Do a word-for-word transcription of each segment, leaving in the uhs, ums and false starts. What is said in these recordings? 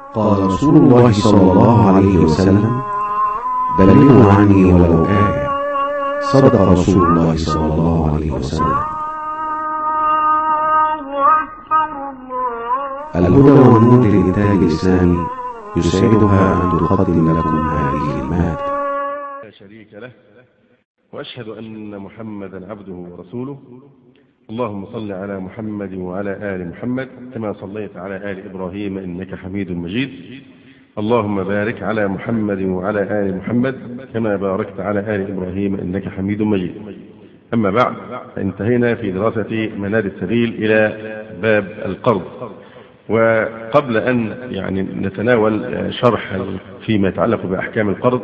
قال رسول الله صلى الله عليه وسلم: بلغوا عني ولو آية. صدق رسول الله صلى الله عليه وسلم. الهدى والنور للإنتاج الإسلامي يسعدها أن تقدم لكم هذه المادة. لا شريك له، وأشهد أن محمدا عبده ورسوله. اللهم صل على محمد وعلى آل محمد كما صليت على آل إبراهيم إنك حميد مجيد. اللهم بارك على محمد وعلى آل محمد كما باركت على آل إبراهيم إنك حميد مجيد. أما بعد، انتهينا في دراسة منار السبيل إلى باب القرض. وقبل أن يعني نتناول شرح فيما يتعلق بأحكام القرض،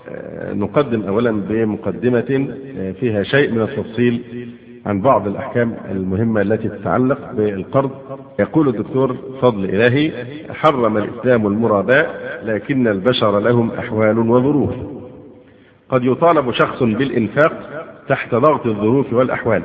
نقدم أولا بمقدمة فيها شيء من التفصيل عن بعض الأحكام المهمة التي تتعلق بالقرض. يقول الدكتور فضل إلهي: حرم الإسلام المراباة، لكن البشر لهم أحوال وظروف. قد يطالب شخص بالإنفاق تحت ضغط الظروف والأحوال،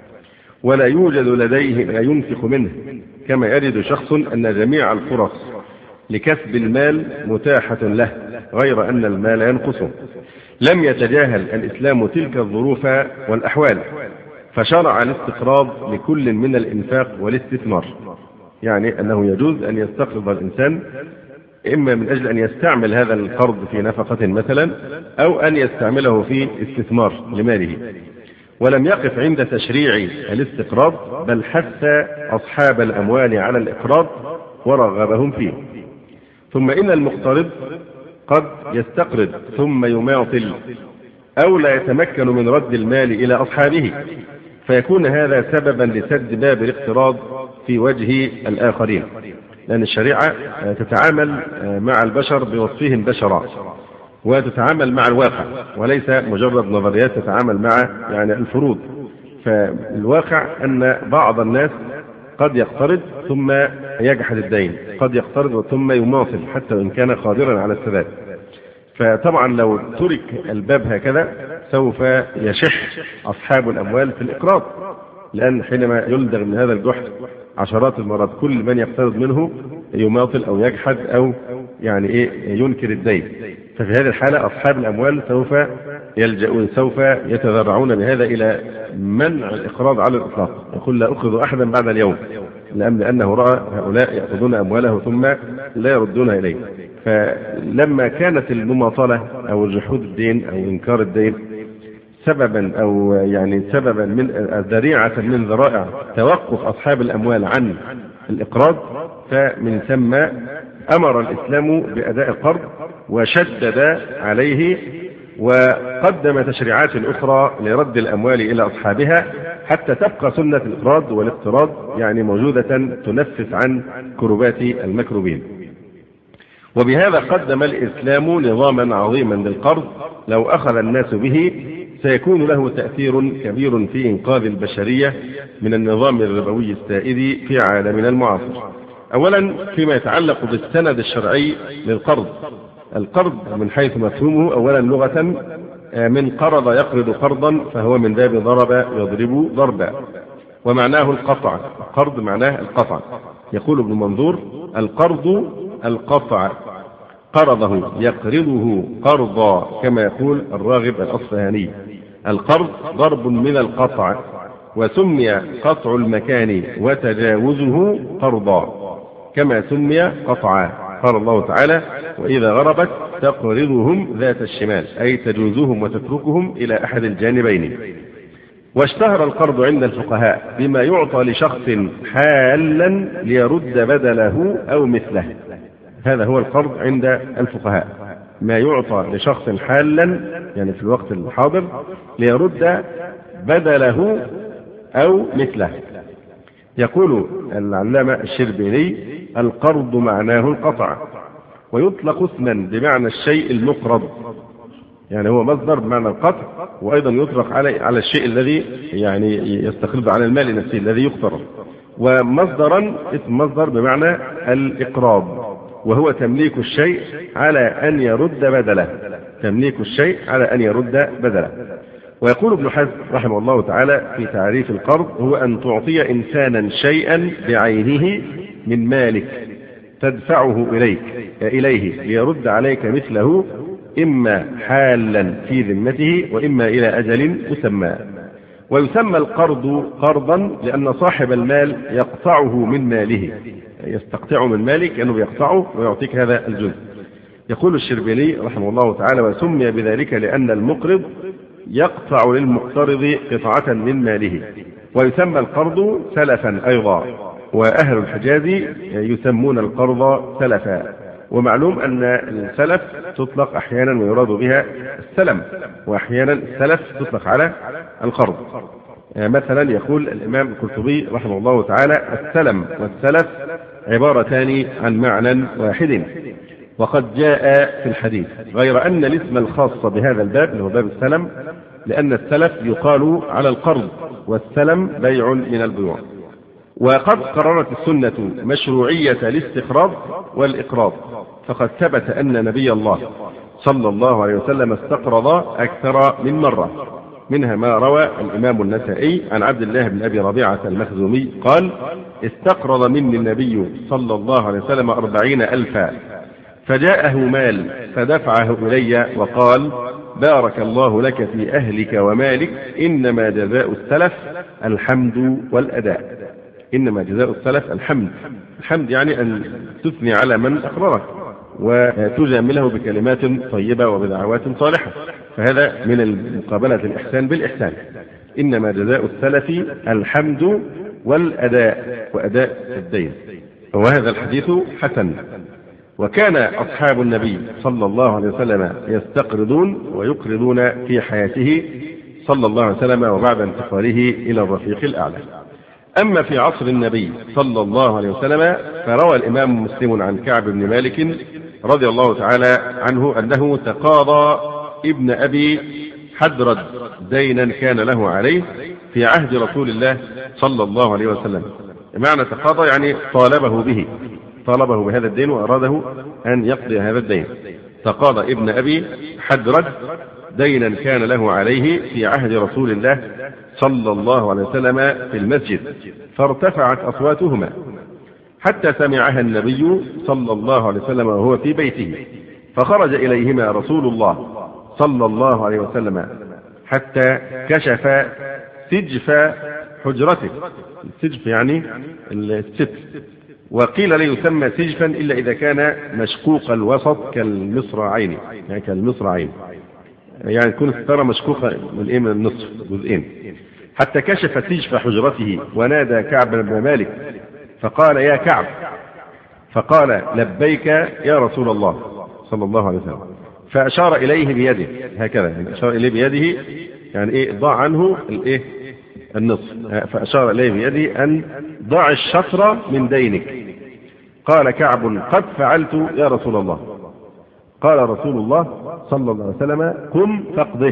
ولا يوجد لديه ما ينفق منه، كما يرد شخص أن جميع الفرص لكسب المال متاحة له، غير أن المال ينقصه. لم يتجاهل الإسلام تلك الظروف والأحوال، فشرع الاستقراض لكل من الإنفاق والاستثمار. يعني أنه يجوز أن يستقرض الإنسان إما من أجل أن يستعمل هذا القرض في نفقة مثلا، أو أن يستعمله في استثمار لماله. ولم يقف عند تشريع الاستقراض، بل حث أصحاب الأموال على الإقراض ورغبهم فيه. ثم إن المقترض قد يستقرض ثم يماطل، أو لا يتمكن من رد المال إلى أصحابه، فيكون هذا سببا لسد باب الاقتراض في وجه الآخرين، لأن الشريعة تتعامل مع البشر بوصفهم بشرا، وتتعامل مع الواقع، وليس مجرد نظريات تتعامل مع يعني الفروض. فالواقع أن بعض الناس قد يقترض ثم يجحد الدين، قد يقترض ثم يماطل حتى وإن كان قادرا على السداد. فطبعا لو ترك الباب هكذا سوف يشح أصحاب الأموال في الإقراض، لأن حينما يلدغ من هذا الجحد عشرات المرات كل من يقترض منه يماطل أو يجحد أو يعني إيه ينكر الدين. ففي هذه الحالة أصحاب الأموال سوف يلجؤون، سوف يتذرعون بهذا إلى منع الإقراض على الإطلاق. يقول: لا أقرض أحدا بعد اليوم، لأنه رأى هؤلاء يأخذون أمواله ثم لا يردونها إليه. فلما كانت المماطلة أو جحود الدين أو إنكار الدين سببا أو يعني سببا من ذريعة من ذرائع توقف أصحاب الأموال عن الإقراض، فمن ثم أمر الإسلام بأداء القرض وشدد عليه، وقدم تشريعات أخرى لرد الأموال إلى أصحابها، حتى تبقى سنة الإقراض والاقتراض يعني موجودة تنفس عن كربات المكروبين. وبهذا قدم الإسلام نظاما عظيما للقرض، لو أخذ الناس به سيكون له تأثير كبير في إنقاذ البشرية من النظام الربوي السائد في عالمنا المعاصر. أولا فيما يتعلق بالسند الشرعي للقرض. القرض من حيث مفهومه أولا لغة من قرض يقرض قرضا، فهو من باب ضرب يضرب ضربا، ومعناه القطع. القرض معناه القطع. يقول ابن منظور: القرض القطع، قرضه يقرضه قرضا، كما يقول الراغب الأصفهاني. القرض ضرب من القطع، وسمي قطع المكان وتجاوزه قرضا، كما سمي قطعا. قال الله تعالى: وإذا غربت تقرضهم ذات الشمال، أي تجوزهم وتتركهم إلى أحد الجانبين. واشتهر القرض عند الفقهاء بما يعطى لشخص حالا ليرد بدله أو مثله. هذا هو القرض عند الفقهاء، ما يعطى لشخص حالا يعني في الوقت الحاضر ليرد بدله أو مثله. يقول العلامة الشربيني: القرض معناه القطع، ويطلق اسما بمعنى الشيء المقرض، يعني هو مصدر بمعنى القطع، وأيضا يطلق على على الشيء الذي يعني يستقرض على المال نفسه الذي يقترض. ومصدرا اسم مصدر بمعنى الإقراض، وهو تمليك الشيء على أن يرد بدله، تمليك الشيء على أن يرد بدله. ويقول ابن حزم رحمه الله تعالى في تعريف القرض: هو أن تعطي إنسانا شيئا بعينه من مالك تدفعه إليك إليه ليرد عليك مثله، إما حالا في ذمته وإما إلى أجل مسمى. ويسمى القرض قرضا لأن صاحب المال يقطعه من ماله، يستقطعه من مالك كأنه يقطعه ويعطيك هذا الجزء. يقول الشربيني رحمه الله تعالى: وسمي بذلك لأن المقرض يقطع للمقترض قطعة من ماله. ويسمى القرض سلفا أيضا، وأهل الحجاز يسمون القرض سلفا. ومعلوم أن السلف تطلق أحيانا ويراد بها السلم، وأحيانا السلف تطلق على القرض. مثلا يقول الإمام القرطبي رحمه الله تعالى: السلم والسلف عبارتان عن معنى واحد، وقد جاء في الحديث، غير أن الاسم الخاص بهذا الباب اللي هو باب السلم، لأن السلف يقال على القرض والسلم بيع من البيوع. وقد قررت السنة مشروعية الاستقراض والإقراض، فقد ثبت أن نبي الله صلى الله عليه وسلم استقرض أكثر من مرة. منها ما روى الإمام النسائي عن عبد الله بن أبي ربيعة المخزومي قال: استقرض مني النبي صلى الله عليه وسلم أربعين ألفا، فجاءه مال فدفعه إلي وقال: بارك الله لك في أهلك ومالك، إنما جزاء السلف الحمد والأداء. إنما جزاء السلف الحمد. الحمد يعني أن تثني على من أقررك وتجامله بكلمات طيبة وبدعوات صالحة، فهذا من المقابلة الإحسان بالإحسان. إنما جزاء السلف الحمد والأداء، وأداء الدين. وهذا الحديث حسن. وكان أصحاب النبي صلى الله عليه وسلم يستقرضون ويقرضون في حياته صلى الله عليه وسلم وبعد انتقاله إلى الرفيق الأعلى. أما في عصر النبي صلى الله عليه وسلم فروى الإمام مسلم عن كعب بن مالك رضي الله تعالى عنه أنه تقاضى ابن أبي حدرد دينا كان له عليه في عهد رسول الله صلى الله عليه وسلم. معنى تقاضى يعني طالبه به، طالبه بهذا الدين وأراده أن يقضي هذا الدين. تقاضى ابن أبي حدرد دينا كان له عليه في عهد رسول الله صلى الله عليه وسلم في المسجد، فارتفعت أصواتهما حتى سمعها النبي صلى الله عليه وسلم وهو في بيته، فخرج إليهما رسول الله صلى الله عليه وسلم حتى كشف سجف حجرته. السجف يعني الستر، وقيل لا يسمى سجفا إلا إذا كان مشقوق الوسط كالمصراعين، يعني كالمصراعين، يعني تكون الستارة مشقوقة من إيه، من النصف جزئين. حتى كشف سجف حجرته ونادى كعب بن مالك فقال: يا كعب. فقال: لبيك يا رسول الله صلى الله عليه وسلم. فأشار إليه بيده هكذا، يعني أشار إليه بيده يعني إيه، ضع عنه الإيه النصف. فأشار إليه بيده أن ضع الشطر من دينك. قال كعب: قد فعلت يا رسول الله. قال رسول الله صلى الله عليه وسلم: قم فاقضه.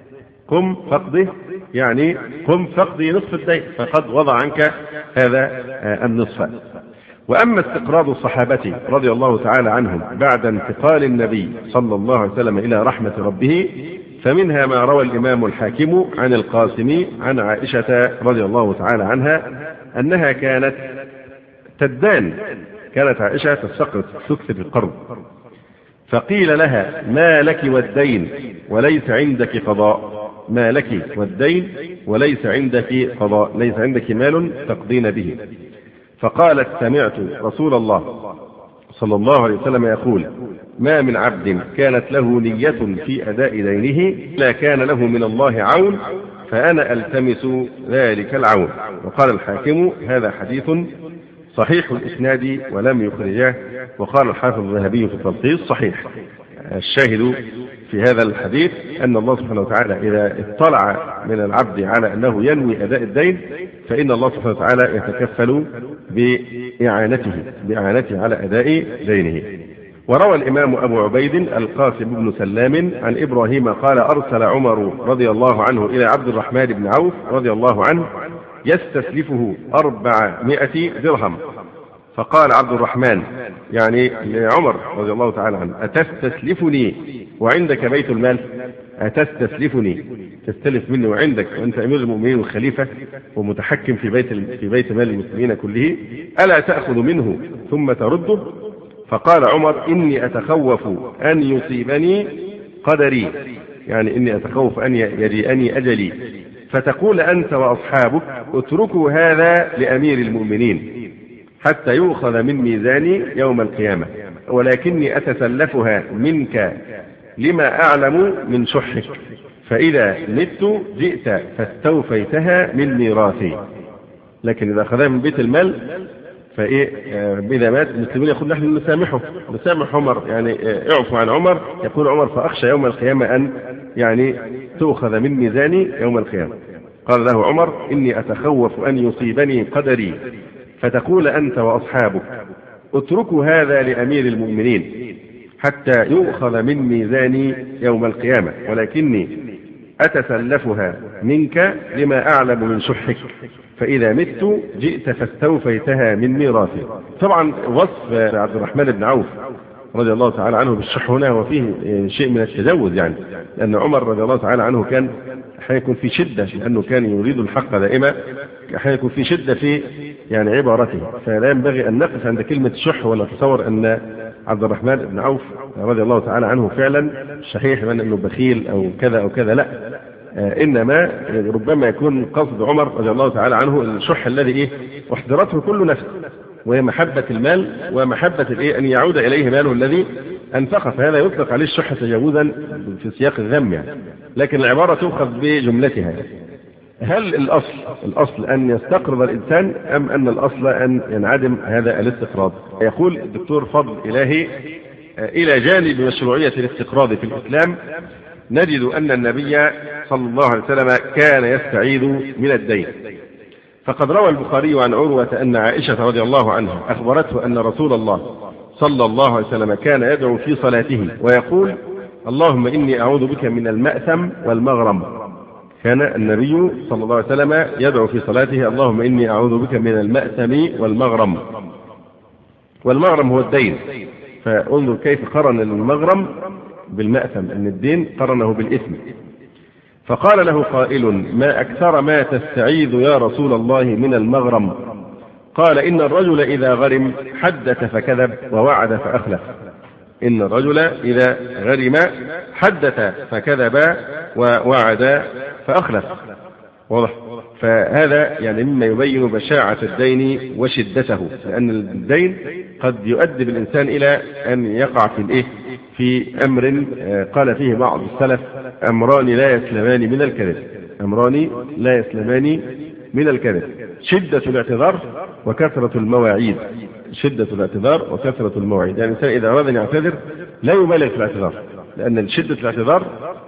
قم فاقضه يعني قم فاقضي نصف الدين، فقد وضع عنك هذا النصف. وأما استقراض الصحابة رضي الله تعالى عنهم بعد انتقال النبي صلى الله عليه وسلم إلى رحمة ربه، فمنها ما روى الإمام الحاكم عن القاسم عن عائشة رضي الله تعالى عنها أنها كانت تدان، كانت عائشة تستقرض تكسب القرض، فقيل لها: ما لك والدين وليس عندك قضاء. ما لك والدين وليس عندك قضاء، ليس عندك مال تقضين به. فقالت: سمعت رسول الله صلى الله عليه وسلم يقول: ما من عبد كانت له نية في أداء دينه لا كان له من الله عون، فأنا ألتمس ذلك العون. وقال الحاكم: هذا حديث صحيح الإسناد ولم يخرجاه. وقال الحافظ الذهبي في التلخيص: صحيح. الشاهد في هذا الحديث أن الله سبحانه وتعالى إذا اطلع من العبد على أنه ينوي أداء الدين فإن الله سبحانه وتعالى يتكفل بإعانته بإعانته على أداء دينه. وروى الإمام أبو عبيد القاسم بن سلام عن إبراهيم قال: أرسل عمر رضي الله عنه إلى عبد الرحمن بن عوف رضي الله عنه يستسلفه أربعمائة درهم، فقال عبد الرحمن يعني عمر رضي الله تعالى عنه: أتستسلفني وعندك بيت المال؟ أتستسلفني تستلف مني وعندك وأنت أمير المؤمنين والخليفة ومتحكم في بيت في بيت مال المسلمين كله، ألا تأخذ منه ثم ترده؟ فقال عمر: إني أتخوف أن يصيبني قدري، يعني إني أتخوف أن يجيئني أجلي، فتقول أنت وأصحابك: اتركوا هذا لأمير المؤمنين حتى يؤخذ من ميزاني يوم القيامة، ولكني أتسلفها منك لما أعلم من شحك، فإذا مت جئت فاستوفيتها من ميراثي. لكن إذا أخذها من بيت المال فإيه إذا مات المسلمين يقول نحن نسامحه نسامح عمر، يعني اعفوا عن عمر. يقول عمر: فأخشى يوم القيامة أن يعني تؤخذ من ميزاني يوم القيامة. قال له عمر: إني أتخوف أن يصيبني قدري، فتقول أنت وأصحابك: اتركوا هذا لأمير المؤمنين حتى يؤخذ من ميزاني يوم القيامة، ولكني أتسلفها منك لما أعلم من شحك، فإذا مت جئت فاستوفيتها من ميراثي. طبعا وصف عبد الرحمن بن عوف رضي الله تعالى عنه بالشح هنا وفيه شيء من التجاوز، يعني لأن عمر رضي الله تعالى عنه كان أحيانا يكون في شدة، لأنه كان يريد الحق دائما، أحيانا يكون في شدة في يعني عبارته، فلا ينبغي أن نقف عند كلمة الشح ولا نتصور أن عبد الرحمن بن عوف رضي الله تعالى عنه فعلا صحيح من أنه بخيل أو كذا أو كذا، لا، إنما ربما يكون قصد عمر رضي الله تعالى عنه الشح الذي إيه احضرته كل نفس، وهي محبة المال ومحبة الإيه أن يعود إليه ماله الذي أنفقه، فهذا يطلق عليه الشح تجاوزا في سياق الذم يعني، لكن العبارة تؤخذ بجملتها. هل الأصل الأصل أن يستقرض الإنسان أم أن الأصل أن ينعدم هذا الاستقراض؟ يقول الدكتور فضل إلهي: إلى جانب مشروعية الاستقراض في الإسلام نجد أن النبي صلى الله عليه وسلم كان يستعيذ من الدين، فقد روى البخاري عن عروة أن عائشة رضي الله عنها أخبرته أن رسول الله صلى الله عليه وسلم كان يدعو في صلاته ويقول: اللهم إني أعوذ بك من المأثم والمغرم. كان النبي صلى الله عليه وسلم يدعو في صلاته: اللهم إني أعوذ بك من المأثم والمغرم. والمغرم هو الدين، فانظر كيف قرن المغرم بالمأثم، أن الدين قرنه بالإثم. فقال له قائل: ما أكثر ما تستعيذ يا رسول الله من المغرم؟ قال: إن الرجل إذا غرم حدث فكذب ووعد فأخلف. إن الرجل إذا غرم حدث فكذب ووعد فأخلف. واضح؟ فهذا يعني مما يبين بشاعة الدين وشدته، لأن الدين قد يؤدي بالإنسان إلى أن يقع في الإيه في أمر قال فيه بعض السلف: أمران لا يسلمان من الكذب. أمران لا يسلمان من الكذب: شدة الاعتذار وكثرة المواعيد. شدة الاعتذار وكثرة المواعيد، يعني الإنسان إذا أراد أن يعتذر لا يبالغ في الاعتذار، لأن شدة الاعتذار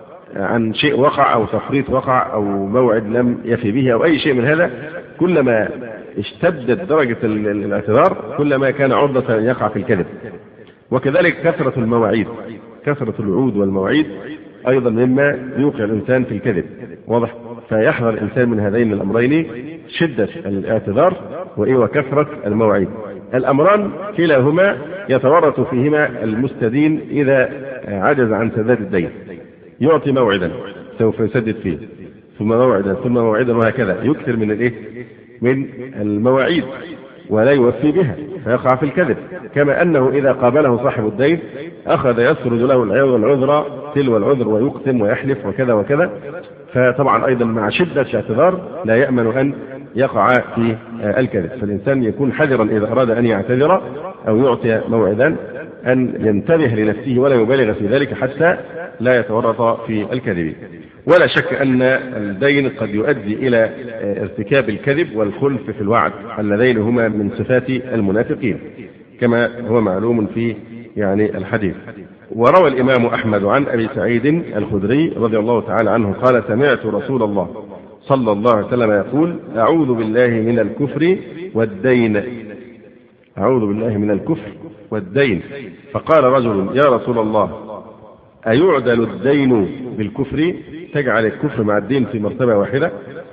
عن شيء وقع أو تفريط وقع أو موعد لم يفي به أو أي شيء من هذا، كلما اشتدت درجة الاعتذار كلما كان عرضة أن يقع في الكذب. وكذلك كثرة المواعيد، كثرة الوعود والمواعيد أيضا مما يوقع الإنسان في الكذب. واضح؟ فيحذر الإنسان من هذين الأمرين: شدة الاعتذار وكثرة المواعيد. الأمران كلاهما يتورط فيهما المستدين إذا عجز عن سداد الدين، يعطي موعدا سوف يسدد فيه، ثم موعدا ثم موعدا، وهكذا يكثر من الايه من المواعيد ولا يوفي بها فيقع في الكذب. كما أنه إذا قابله صاحب الدين أخذ يسرد له العذر تلو العذر ويقسم ويحلف وكذا وكذا، فطبعا أيضا مع شدة الاعتذار لا يأمن أن يقع في الكذب. فالإنسان يكون حذرا إذا أراد أن يعتذر أو يعطي موعدا أن ينتبه لنفسه ولا يبالغ في ذلك حتى لا يتورط في الكذب. ولا شك أن الدين قد يؤدي إلى ارتكاب الكذب والخلف في الوعد، اللذين هما من صفات المنافقين كما هو معلوم في يعني الحديث. وروى الإمام أحمد عن أبي سعيد الخدري رضي الله تعالى عنه قال: سمعت رسول الله صلى الله عليه وسلم يقول: أعوذ بالله من الكفر والدين. أعوذ بالله من الكفر والدين. فقال رجل: يا رسول الله، أيعدل الدين بالكفر؟ تجعل الكفر مع الدين في مرتبة واحدة؟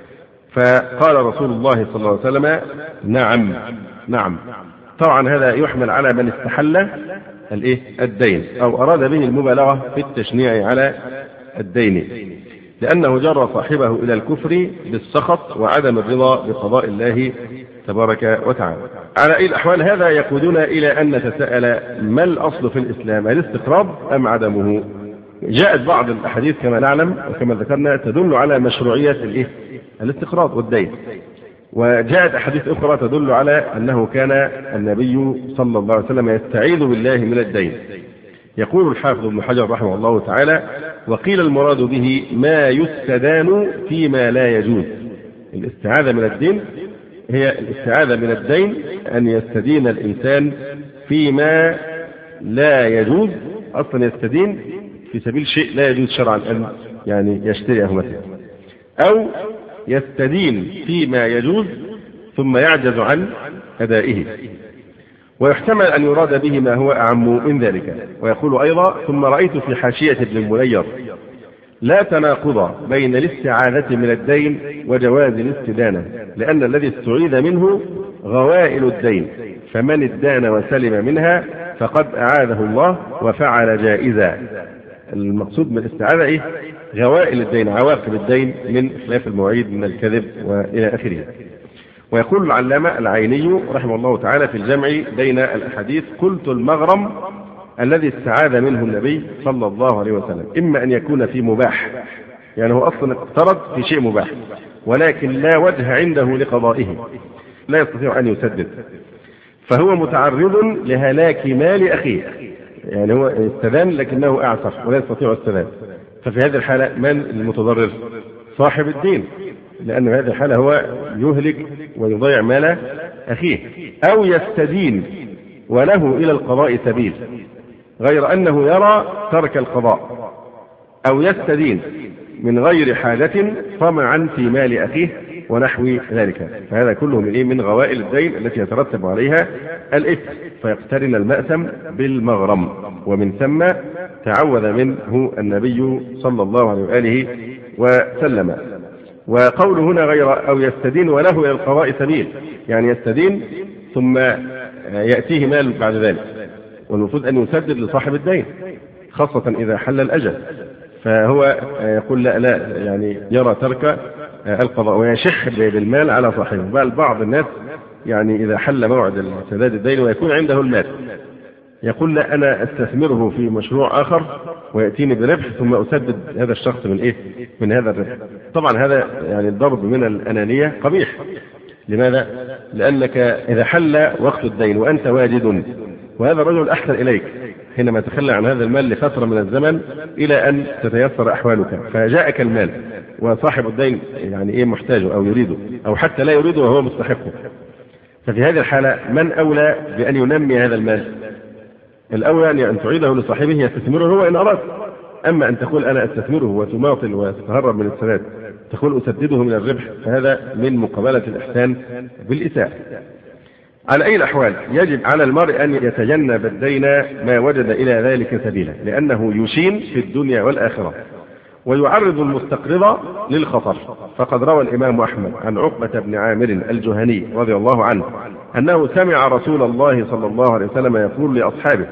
فقال رسول الله صلى الله عليه وسلم: نعم نعم. طبعا هذا يحمل على من استحل الايه الدين او اراد به المبالغه في التشنيع على الدين، لأنه جر صاحبه إلى الكفر بالسخط وعدم الرضا بقضاء الله تبارك وتعالى. على أي الأحوال هذا يقودنا إلى أن نتساءل ما الأصل في الإسلام، الاستقراض أم عدمه؟ جاءت بعض الأحاديث كما نعلم وكما ذكرنا تدل على مشروعية الإيه؟ الاستقراض والدين، وجاءت أحاديث أخرى تدل على أنه كان النبي صلى الله عليه وسلم يستعيذ بالله من الدين. يقول الحافظ ابن حجر رحمه الله تعالى: وقيل المراد به ما يستدان فيما لا يجوز. الاستعاذة من الدين هي الاستعاذة من الدين، أن يستدين الإنسان فيما لا يجوز، أصلا يستدين في سبيل شيء لا يجوز شرعا أن يعني يشتريه مثلا، أو يستدين فيما يجوز ثم يعجز عن أدائه. ويحتمل أن يراد به ما هو أعم من ذلك. ويقول أيضا: ثم رأيت في حاشية ابن المنير لا تناقض بين الاستعاذة من الدين وجواز الاستدانة، لأن الذي استعيذ منه غوائل الدين، فمن ادان وسلم منها فقد أعاذه الله وفعل جائزا. المقصود من الاستعاذة إيه؟ غوائل الدين، عواقب الدين من إخلاف المواعيد، من الكذب وإلى آخره. ويقول العلامة العيني رحمه الله تعالى في الجمع بين الأحاديث: قلت المغرم الذي استعاذ منه النبي صلى الله عليه وسلم إما أن يكون في مباح، يعني هو أصلا اقترض في شيء مباح ولكن لا وجه عنده لقضائه، لا يستطيع أن يسدد، فهو متعرض لهلاك مال أخيه، يعني هو استدان لكنه أعسف ولا يستطيع السداد، ففي هذه الحالة من المتضرر؟ صاحب الدين، لأن هذه الحالة هو يهلك ويضيع مال أخيه. أو يستدين وله إلى القضاء سبيل غير أنه يرى ترك القضاء، أو يستدين من غير حاجة طمعا في مال أخيه ونحو ذلك، فهذا كله من إيه؟ من غوائل الدين التي يترتب عليها الإثم، فيقترن المأثم بالمغرم، ومن ثم تعوذ منه النبي صلى الله عليه وآله وسلم. وقول هنا غير أو يستدين وله إلى القضاء سبيل، يعني يستدين ثم يأتيه مال بعد ذلك، والمفروض أن يسدد لصاحب الدين خاصة إذا حل الأجل، فهو يقول لا لا يعني يرى ترك القضاء ويشح بالمال على صاحبه. بل بعض الناس يعني إذا حل موعد سداد الدين ويكون عنده المال يقول لا أنا أستثمره في مشروع آخر ويأتيني بربح ثم أسدد هذا الشخص من إيه؟ من هذا الربح. طبعا هذا يعني الضرب من الأنانية قبيح. لماذا؟ لأنك إذا حل وقت الدين وأنت واجد وهذا الرجل أحسن إليك حينما تخلى عن هذا المال لفترة من الزمن إلى أن تتيسر أحوالك، فجاءك المال وصاحب الدين يعني إيه محتاجه أو يريده أو حتى لا يريده وهو مستحقه، ففي هذه الحالة من أولى بأن ينمي هذا المال؟ الأولى أن تعيده لصاحبه يستثمره هو إن أراد. أما أن تقول أنا أستثمره وتماطل وتتهرب من السداد تقول أسدده من الربح، فهذا من مقابلة الإحسان بالإساءة. على أي الأحوال يجب على المرء أن يتجنب الدين ما وجد إلى ذلك سبيلا، لأنه يشين في الدنيا والآخرة ويعرض المستقرض للخطر. فقد روى الإمام أحمد عن عقبة بن عامر الجهني رضي الله عنه أنه سمع رسول الله صلى الله عليه وسلم يقول لأصحابه: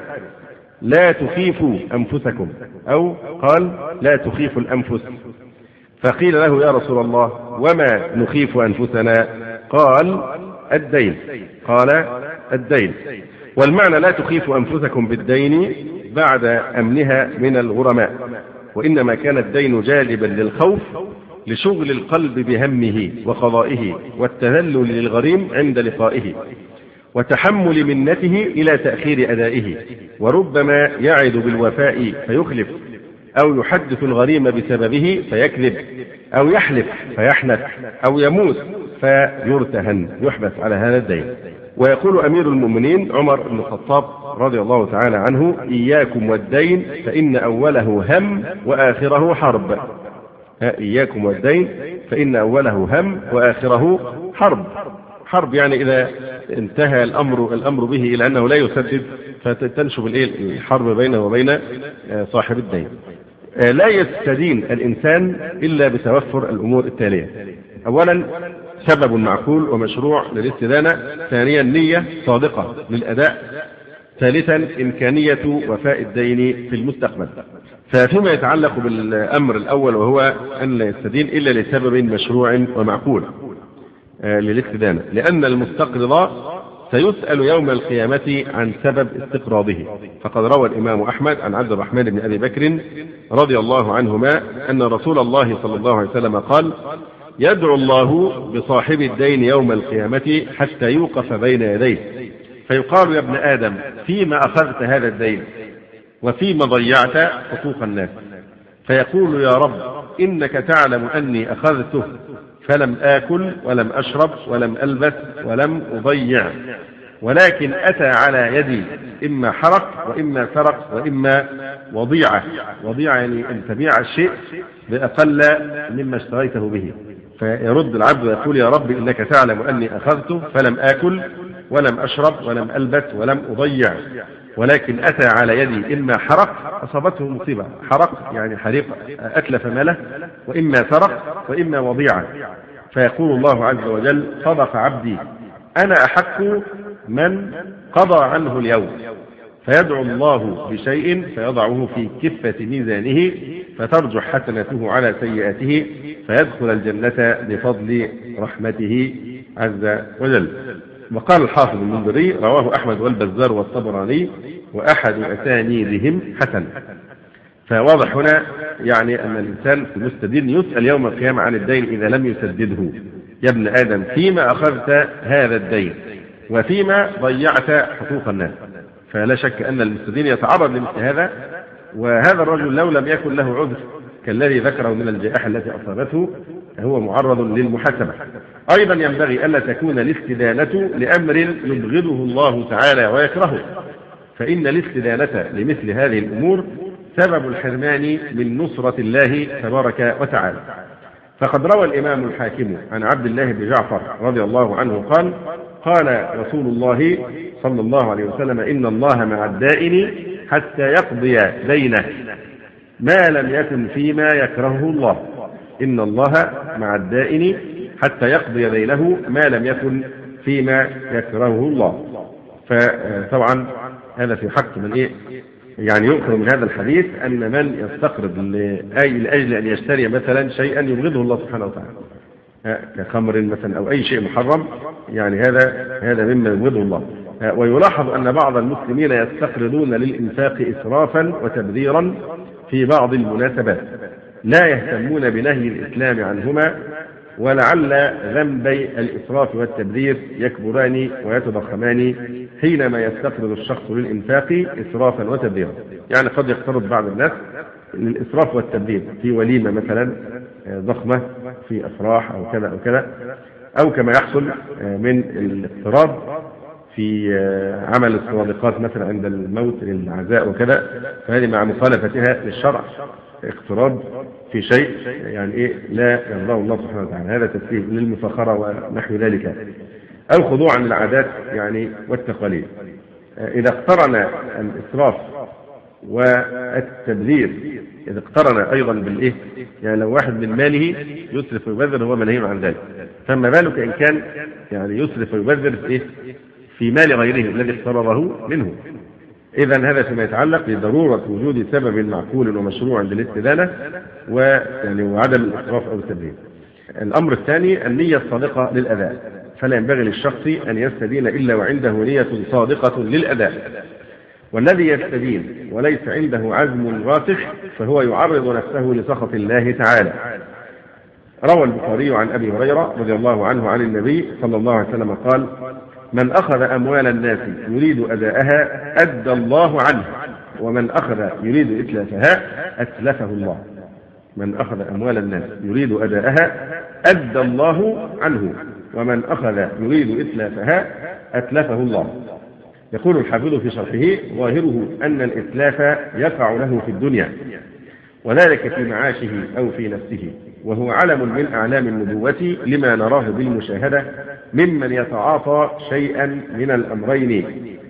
لا تخيفوا أنفسكم، أو قال لا تخيفوا الأنفس. فقيل له: يا رسول الله وما نخيف أنفسنا؟ قال: الدين. قال: الدين. والمعنى لا تخيفوا أنفسكم بالدين بعد أمنها من الغرماء، وإنما كان الدين جالبا للخوف لشغل القلب بهمه وقضائه والتذلل للغريم عند لقائه وتحمل منته إلى تأخير أدائه، وربما يعد بالوفاء فيخلف، أو يحدث الغريم بسببه فيكذب، أو يحلف فيحنث، أو يموت فيرتهن يحبس على هذا الدين. ويقول أمير المؤمنين عمر بن الخطاب رضي الله تعالى عنه: إياكم والدين فإن أوله هم وآخره حرب. إياكم والدين فإن أوله هم وآخره حرب. حرب يعني إذا انتهى الأمر الأمر به إلى أنه لا يسدد فتنشب الحرب بينه وبين صاحب الدين. لا يستدين الإنسان إلا بتوفر الأمور التالية: أولا سبب معقول ومشروع للاستدانة، ثانيا نية صادقة للأداء، ثالثا إمكانية وفاء الدين في المستقبل. ففيما يتعلق بالأمر الأول وهو أن لا يستدين إلا لسبب مشروع ومعقول للاستدانة، لأن المستقرض سيسأل يوم القيامة عن سبب استقراضه. فقد روى الإمام أحمد عن عبد الرحمن بن أبي بكر رضي الله عنهما أن رسول الله صلى الله عليه وسلم قال: يدعو الله بصاحب الدين يوم القيامة حتى يوقف بين يديه فيقال: يا ابن آدم فيما أخذت هذا الدين وفيما ضيعت حقوق الناس؟ فيقول: يا رب إنك تعلم أني أخذته فلم آكل ولم أشرب ولم ألبس ولم أضيع، ولكن أتى على يدي إما حرق وإما سرق وإما وضيعة. وضيعة يعني أن تبيع الشيء بأقل مما اشتريته به. فيرد العبد ويقول: يا رب إنك تعلم أني أخذته فلم آكل ولم أشرب ولم ألبس ولم أضيع، ولكن أتى على يدي إما حرق أصابته مصيبة، حرق يعني حريق أتلف ماله، وإما سرق وإما وضيعة. فيقول الله عز وجل: صدق عبدي أنا أحق من قضى عنه اليوم. فيدعو الله بشيء فيضعه في كفة ميزانه فترجح حسناته على سيئاته فيدخل الجنة بفضل رحمته عز وجل. وقال الحافظ المنذري: رواه أحمد والبزار والطبراني وأحد أسانيدهم حسن. فواضح هنا يعني أن الإنسان المستدين يسأل يوم القيامة عن الدين إذا لم يسدده. يا ابن آدم فيما أخذت هذا الدين وفيما ضيعت حقوق الناس. فلا شك أن المستدين يتعرض لمثل هذا، وهذا الرجل لو لم يكن له عذر كالذي ذكره من الجائحة التي أصابته هو معرض للمحاسبة. أيضا ينبغي ألا تكون الاستدانة لأمر يبغضه الله تعالى ويكرهه، فإن الاستدانة لمثل هذه الأمور سبب الحرمان من نصرة الله تبارك وتعالى. فقد روى الإمام الحاكم عن عبد الله بن جعفر رضي الله عنه قال: قال رسول الله صلى الله عليه وسلم: إن الله مع الدائن حتى يقضي دينه ما لم يكن فيما يكرهه الله. إن الله مع الدائن حتى يقضي دينه ما لم يكن فيما يكرهه الله. فطبعا هذا في حق من إيه؟ يعني يؤخذ من هذا الحديث أن من يستقرض لأجل أن يشتري مثلا شيئا يبغضه الله سبحانه وتعالى كخمر مثلا أو أي شيء محرم، يعني هذا هذا مما يبغضه الله. ويلاحظ أن بعض المسلمين يستقرضون للإنفاق إسرافا وتبذيرا في بعض المناسبات، لا يهتمون بنهي الإسلام عنهما، ولعل ذنبي الإسراف والتبذير يكبران ويتضخمان حينما يستقرض الشخص للإنفاق إسرافا وتبذيرا. يعني قد يقترض بعض الناس للإسراف والتبذير في وليمة مثلا ضخمة، في أفراح أو كذا أو كذا، أو كما يحصل من الاقتراض في عمل الصدقات مثلا عند الموت للعزاء وكذا. فهذه مع مخالفتها للشرع اقتراض في شيء يعني إيه لا يرضاه الله سبحانه وتعالى، هذا تسليم للمفاخرة ونحو ذلك، أو خضوعا للعادات يعني والتقاليد. إذا اقترن الإسراف والتبذير، إذا اقترن أيضا بالإيه، يعني لو واحد من ماله يسرف ويبذر هو منهي عن ذلك، فما بالك إن كان يعني يسرف ويبذر في إيه؟ في مال غيره الذي اقترضه منه. إذا هذا فيما يتعلق بضرورة وجود سبب معقول ومشروع للاستدانة ويعني وعدم الإسراف أو التبذير. الأمر الثاني النية الصادقة للأداء، فلا ينبغي للشخص أن يستدين إلا وعنده نية صادقة للأداء. والذي يستدين وليس عنده عزم راسخ فهو يعرض نفسه لسخط الله تعالى. روى البخاري عن أبي هريرة رضي الله عنه عن النبي صلى الله عليه وسلم قال: من أخذ أموال الناس يريد أداءها أدى الله عنه، ومن أخذ يريد إتلافها أتلفه الله. من أخذ أموال الناس يريد أداءها أدى الله عنه، ومن أخذ يريد إتلافها أتلفه الله. يقول الحافظ في شرحه: ظاهره أن الإتلاف يقع له في الدنيا، وذلك في معاشه أو في نفسه، وهو علم من أعلام النبوة لما نراه بالمشاهدة ممن يتعاطى شيئا من الأمرين.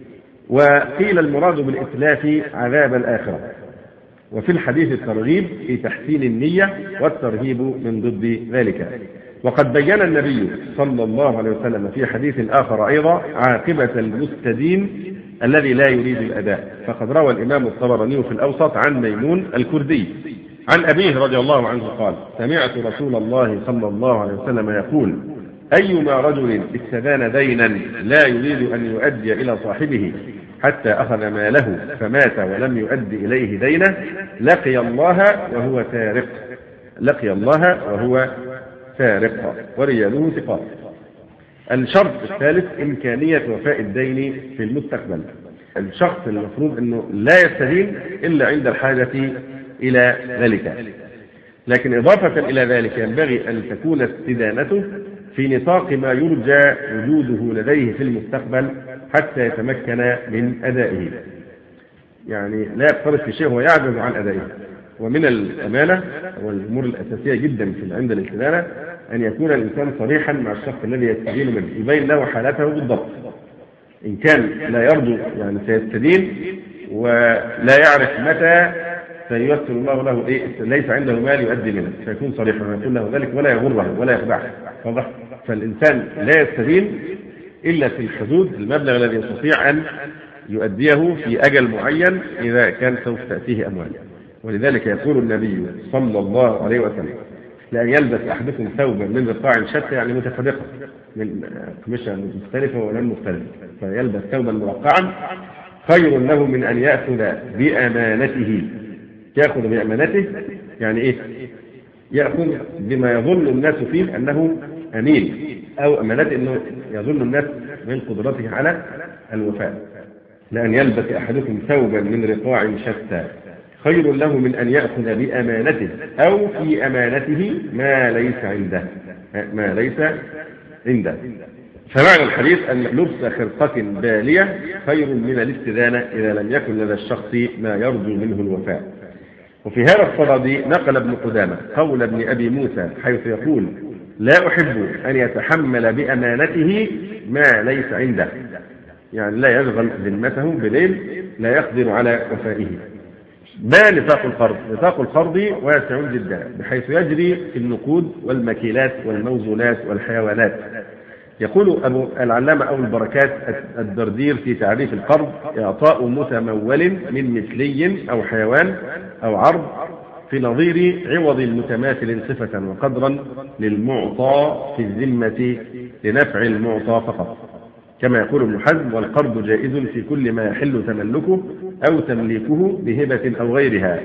وقيل المراد بالإتلاف عذاب الآخرة. وفي الحديث الترغيب في تحسين النية والترهيب من ضد ذلك. وقد بين النبي صلى الله عليه وسلم في حديث آخر أيضا عاقبة المستدين الذي لا يريد الأداء. فقد روى الإمام الطبراني في الأوسط عن ميمون الكردي عن أبيه رضي الله عنه قال: سمعت رسول الله صلى الله عليه وسلم يقول: أيما رجل استدان دينا لا يريد أن يؤدي إلى صاحبه حتى أخذ ماله فمات ولم يؤدي إليه دينه لقي الله وهو سارق لقي الله وهو سارق ورجاله ثقات. الشرط الثالث إمكانية وفاء الدين في المستقبل. الشخص المفروض أنه لا يستدين إلا عند الحاجة إلى ذلك، لكن إضافة إلى ذلك ينبغي أن تكون استدانته في نطاق ما يرجى وجوده لديه في المستقبل حتى يتمكن من أدائه. يعني لا يقترف في شيء ويعجز عن أدائه. ومن الأمانة والأمور الأساسية جدا في عند الاستدانة أن يكون الإنسان صريحا مع الشخص الذي يستدين منه، يبين له حالته بالضبط. إن كان لا يرجو يعني سيستدين ولا يعرف متى سييسر الله له إيه، ليس عنده مال يؤدي منه، فيكون صريحا ويقول له ذلك ولا يغره ولا يخدعه. واضح؟ فالإنسان لا يستدين إلا في الحدود المبلغ الذي يستطيع أن يؤديه في أجل معين إذا كان سوف تأتيه أموال. ولذلك يقول النبي صلى الله عليه وسلم: لأن يلبس أحدكم ثوبا من رقاع شتى، يعني متفرقة من قماشة مختلفة ولا مختلفة، فيلبس ثوبا مرقعا خير له من أن يأخذ بأمانته. يأخذ بأمانته يعني إيه؟ يأخذ بما يظن الناس فيه أنه أمين، أو أمانته أنه يظن الناس من قدرته على الوفاء. لأن يلبس أحدكم ثوبا من رقاع شتى خير له من أن يأخذ بأمانته أو في أمانته ما ليس عنده ما ليس عنده. فمعنى الحديث أن لبس خرقة بالية خير من الاستدانة إذا لم يكن لدى الشخص ما يرجو منه الوفاء. وفي هذا الصدد نقل ابن قدامة قول ابن أبي موسى حيث يقول: لا أحب أن يتحمل بأمانته ما ليس عنده، يعني لا يشغل ذمته بليل لا يقدر على وفائه. ما نطاق القرض؟ نطاق القرض واسع جدا بحيث يجري في النقود والمكيلات والموزونات والحيوانات. يقول أبو العلامة أبو البركات الدردير في تعريف القرض: إعطاء متمول من مثلي أو حيوان أو عرض في نظير عوض متماثل صفة وقدرا للمعطى في الذمة لنفع المعطى فقط. كما يقول ابن حزم: والقرض جائز في كل ما يحل تملكه أو تمليكه بهبة أو غيرها،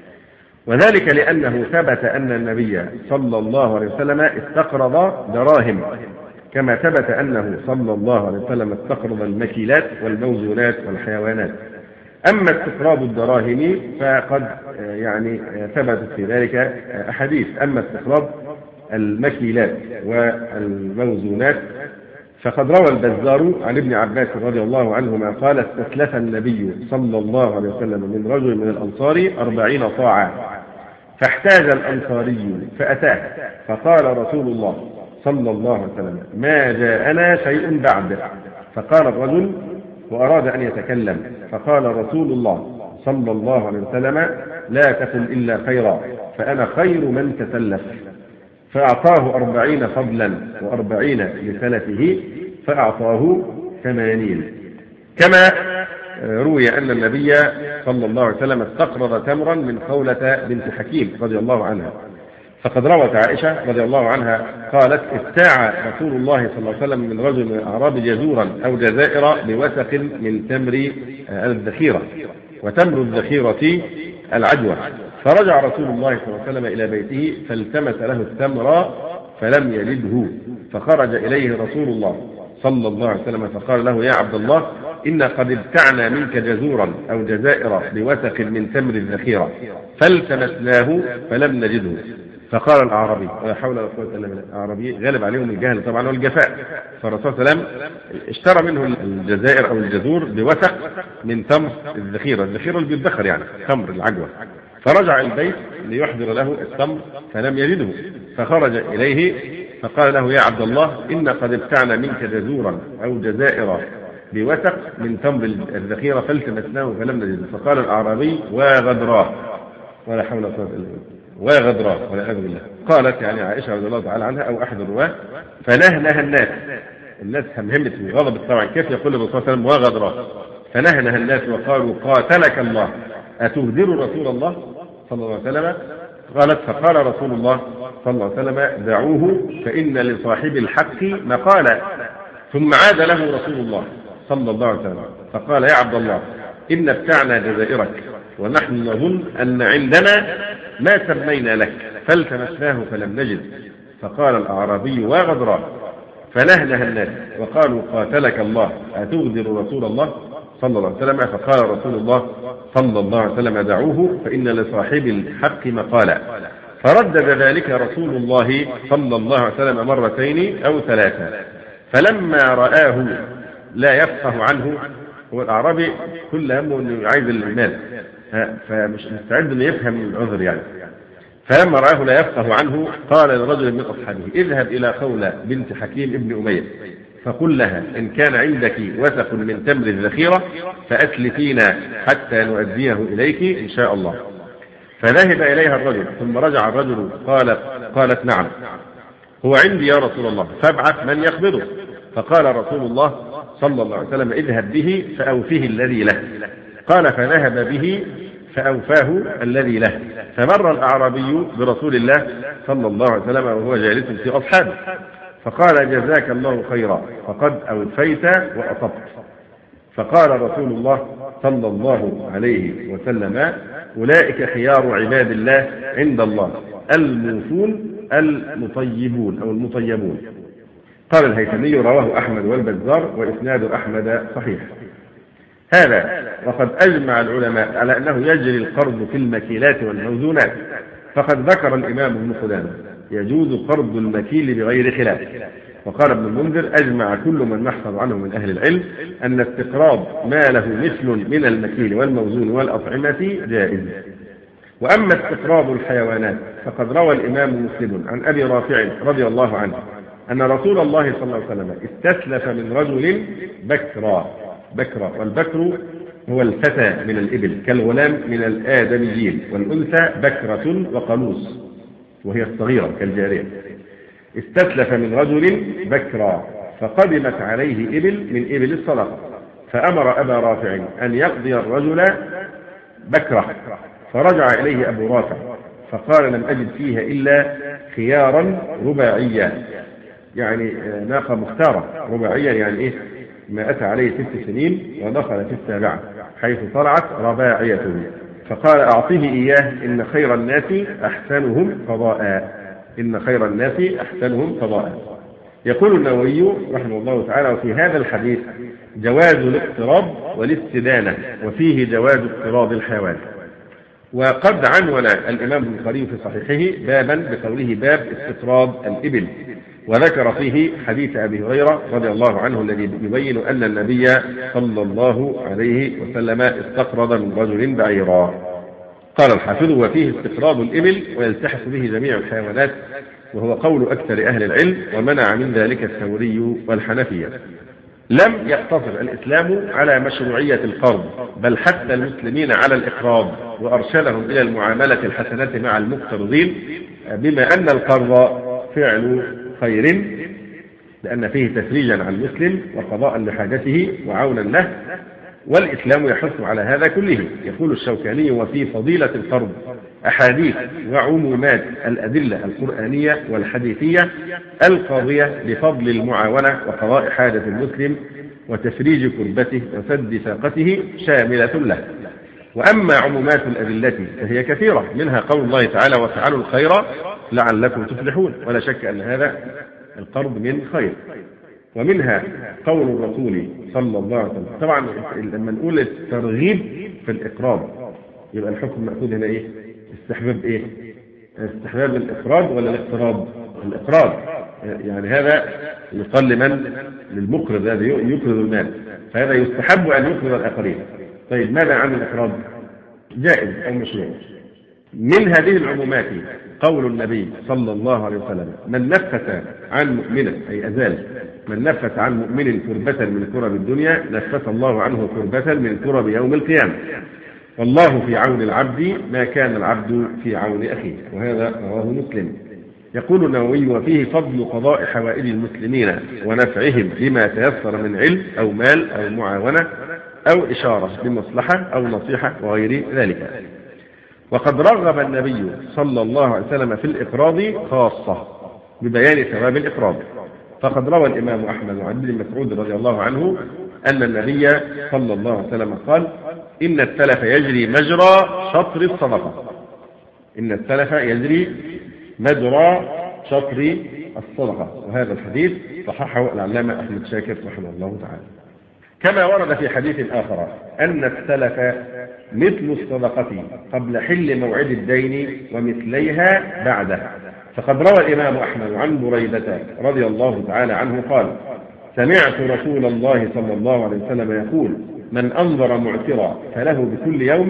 وذلك لأنه ثبت أن النبي صلى الله عليه وسلم استقرض دراهم، كما ثبت أنه صلى الله عليه وسلم استقرض المكيلات والموزونات والحيوانات. أما استقراض الدراهم فقد يعني ثبتت في ذلك أحاديث. أما استقراض المكيلات والموزونات فقد روى البزار عن ابن عباس رضي الله عنهما قال: استسلف النبي صلى الله عليه وسلم من رجل من الأنصار أربعين صاعا، فاحتاج الأنصاري فأتاه، فقال رسول الله صلى الله عليه وسلم: ما جاءنا شيء بعد. فقال الرجل وأراد أن يتكلم، فقال رسول الله صلى الله عليه وسلم: لا تقل إلا خيرا، فأنا خير من تسلف. فأعطاه أربعين فضلا وأربعين لسلفه، فأعطاه ثمانين. كما روي أن النبي صلى الله عليه وسلم استقرض تمرا من خولة بنت حكيم رضي الله عنها. فقد روت عائشة رضي الله عنها قالت: ابتاع رسول الله صلى الله عليه وسلم من رجل من الأعراب جزورا أو جزائر بوسق من تمر الذخيرة، وتمر الذخيرة العجوة. فرجع رسول الله صلى الله عليه وسلم إلى بيته فالتمس له التمر فلم يجده، فخرج إليه رسول الله صلى الله عليه وسلم فقال له: يا عبد الله، إن قد ابتعنا منك جزورا أو جزائر بوسق من تمر الذخيرة، فالتمسناه فلم نجده. فقال الأعرابي: ولا حول ولا قوة إلا بالله. الأعرابي غالب عليهم الجهل طبعا والجفاء، فالرسول صلى الله عليه وسلم اشترى منه الجزائر أو الجزور بوسق من تمر الذخيرة، الذخيرة اللي بيتبخر يعني تمر العجوة. فرجع البيت ليحضر له التمر فلم يجده، فخرج إليه فقال له: يا عبد الله، إن قد ابتعنا منك جزورا أو جزائر بوسق من تمر الذخيرة فالتمسناه فلم نجده. فقال الأعرابي: وغدراه، ولا حول ولا قوة إلا بالله، وغدراه والعياذ بالله. قالت يعني عائشة رضي الله تعالى عنها أو أحد الرواة: فنهنها الناس، الناس همهمت وغضبت طبعا، كيف يقول الرسول صلى الله عليه وسلم وغدراه؟ فنهنه الناس وقالوا قاتلك الله أتهدر رسول الله صلى الله عليه وسلم؟ قالت فقال رسول الله صلى الله عليه وسلم دعوه فإن لصاحب الحق مقالا. ثم عاد له رسول الله صلى الله عليه وسلم فقال يا عبد الله إن ابتعنا جزائرك ونحن نظن أن عندنا ما سمينا لك فالتمسناه فلم نجد. فقال الأعرابي وغدرا فنهنه الناس وقالوا قاتلك الله أتغدر رسول الله صلى الله عليه وسلم؟ فقال رسول الله صلى الله عليه وسلم دعوه فإن لصاحب الحق مقالا. فردد ذلك رسول الله صلى الله عليه وسلم مرتين أو ثلاثة. فلما رآه لا يفقه عنه، هو الأعرابي كل همه انه عايز المال فمش مستعد انه يفهم العذر يعني. فلما رآه لا يفقه عنه قال لرجل من أصحابه اذهب إلى خولة بنت حكيم ابن أمية فقل لها إن كان عندك وثق من تمر الذخيرة فأتلفينا حتى نؤديه إليك إن شاء الله. فذهب إليها الرجل ثم رجع الرجل قال قالت نعم هو عندي يا رسول الله فابعث من يقبضه. فقال رسول الله صلى الله عليه وسلم اذهب به فأوفيه الذي له. قال فذهب به فأوفاه الذي له. فمر الأعرابي برسول الله صلى الله عليه وسلم وهو جالس في أصحابه فقال جزاك الله خيرا فقد أوفيت وأصبت. فقال رسول الله صلى الله عليه وسلم أولئك خيار عباد الله عند الله الموفون المطيبون أو المطيبون. قال الهيثمي رواه أحمد والبزار وإسناد أحمد صحيح. هذا وقد أجمع العلماء على أنه يجري القرض في المكيلات والموزونات. فقد ذكر الإمام ابن قدامة يجوز قرض المكيل بغير خلاف. وقال ابن المنذر أجمع كل من نحفظ عنه من أهل العلم أن استقراض ما له مثل من المكيل والموزون والأطعمة جائز. وأما استقراض الحيوانات فقد روى الإمام مسلم عن أبي رافع رضي الله عنه أن رسول الله صلى الله عليه وسلم استسلف من رجل بكرا بكرا والبكر هو الفتى من الإبل كالغلام من الآدميين، والأنثى بكرة وقلوص وهي الصغيرة كالجارية. استسلف من رجل بكرا فقدمت عليه إبل من إبل الصدقة فأمر أبا رافع أن يقضي الرجل بكرة. فرجع إليه أبو رافع فقال لم أجد فيها إلا خيارا رباعيا، يعني ناقة مختارة رباعيا يعني إيه ما أتى عليه ست سنين ودخل في السابعة حيث طلعت رباعيته. فقال أعطيه إياه إن خير الناس أحسنهم قضاء إن خير الناس أحسنهم قضاء. يقول النووي رحمه الله تعالى وفي هذا الحديث جواز الاقتراض والاستدانة وفيه جواز اقتراض الحيوان. وقد عنون الإمام البخاري في صحيحه بابا بقوله باب استقراض الإبل، وذكر فيه حديث أبي هريرة رضي الله عنه الذي يبين أن النبي صلى الله عليه وسلم استقرض من رجل بعيرا. قال الحافظ وفيه استقراض الإبل ويلتحق به جميع الحيوانات، وهو قول أكثر أهل العلم، ومنع من ذلك الثوري والحنفية. لم يقتصر الإسلام على مشروعية القرض بل حتى المسلمين على الإقراض، وأرشدهم إلى المعاملة الحسنة مع المقترضين بما أن القرض فعل خير لأن فيه تفريجا عن المسلم وقضاء لحاجته وعونا له، والإسلام يحث على هذا كله. يقول الشوكاني وفي فضيلة القرض أحاديث وعمومات الأدلة القرآنية والحديثية القاضية بفضل المعاونة وقضاء حاجة المسلم وتفريج كربته وسد فاقته شاملة له. وأما عمومات الأدلة فهي كثيرة، منها قول الله تعالى وافعلوا الخير لعلكم تفلحون، ولا شك أن هذا القرض من خير. ومنها قول الرسول صلى الله عليه وسلم. طبعا لما نقول الترغيب في الإقراض يبقى الحكم المأخوذ هنا إيه؟ استحباب إيه؟ استحباب الإقراض ولا الاقتراض؟ الإقراض، يعني هذا يقال لمن؟ للمقرض، هذا يقرض المال، فهذا يستحب أن يقرض الآخرين. طيب ماذا عن الإقراض؟ جائز أو مشروع. من هذه العمومات قول النبي صلى الله عليه وسلم من نفس عن مؤمن أي أزال من نفس عن مؤمن كربة من كرب الدنيا نفس الله عنه كربة من كرب يوم القيامة، والله في عون العبد ما كان العبد في عون أخيه، وهذا رواه مسلم. يقول النووي وفيه فضل قضاء حوائج المسلمين ونفعهم بما تيسر من علم أو مال أو معاونة أو إشارة بمصلحة أو نصيحة وغير ذلك. وقد رغب النبي صلى الله عليه وسلم في الإقراض خاصة ببيان ثواب الإقراض، فقد روى الإمام أحمد عن ابن مسعود رضي الله عنه أن النبي صلى الله عليه وسلم قال: إن السلف يجري مجرى شطر الصدقة. إن السلف يجري مجرى شطر الصدقة. وهذا الحديث صححه العلامة أحمد شاكر رحمه الله تعالى. كما ورد في حديث آخر أن السلف مثل الصدقة قبل حل موعد الدين ومثليها بعده. فقد روى الإمام أحمد عن بريدة رضي الله تعالى عنه قال: سمعت رسول الله صلى الله عليه وسلم يقول: من أنظر معسرا فله بكل يوم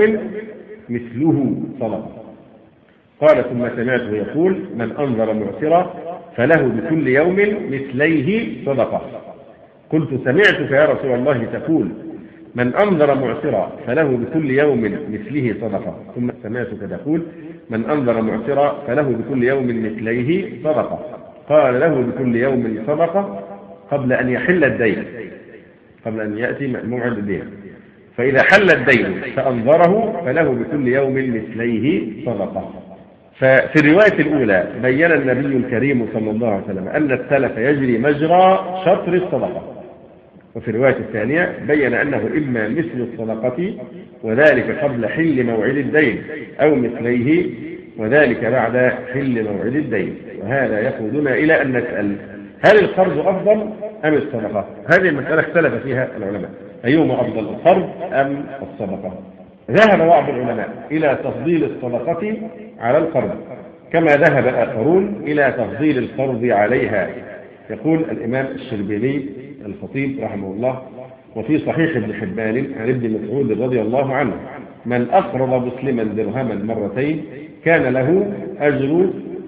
مثله صدقة. قال: ثم سمعته يقول: من أنظر معسرا فله بكل يوم مثليه صدقة. قلت: سمعتك يا رسول الله تقول: من أنظر معسرا فله بكل يوم مثله صدقة. ثم سمعتك تقول: من أنظر معسرا فله بكل يوم مثليه صدقة. قال: له بكل يوم صدقة قبل أن يحل الدين، قبل أن يأتي موعد الدين. فإذا حل الدين فأنظره فله بكل يوم مثليه صدقة. ففي الرواية الأولى بين النبي الكريم صلى الله عليه وسلم أن السلف يجري مجرى شطر الصدقة، وفي الرواية الثانية بين أنه إما مثل الصدقة وذلك قبل حل موعد الدين، أو مثليه وذلك بعد حل موعد الدين. وهذا يقودنا إلى أن نسأل: هل القرض أفضل أم الصدقة؟ هذه المسألة اختلف فيها العلماء، أيهما أفضل، القرض أم الصدقة؟ ذهب بعض العلماء إلى تفضيل الصدقة على القرض، كما ذهب آخرون إلى تفضيل القرض عليها. يقول الإمام الشربيني الخطيب رحمه الله: وفي صحيح ابن حبان عن ابن مسعود رضي الله عنه: من أقرض مسلما درهما مرتين كان له أجر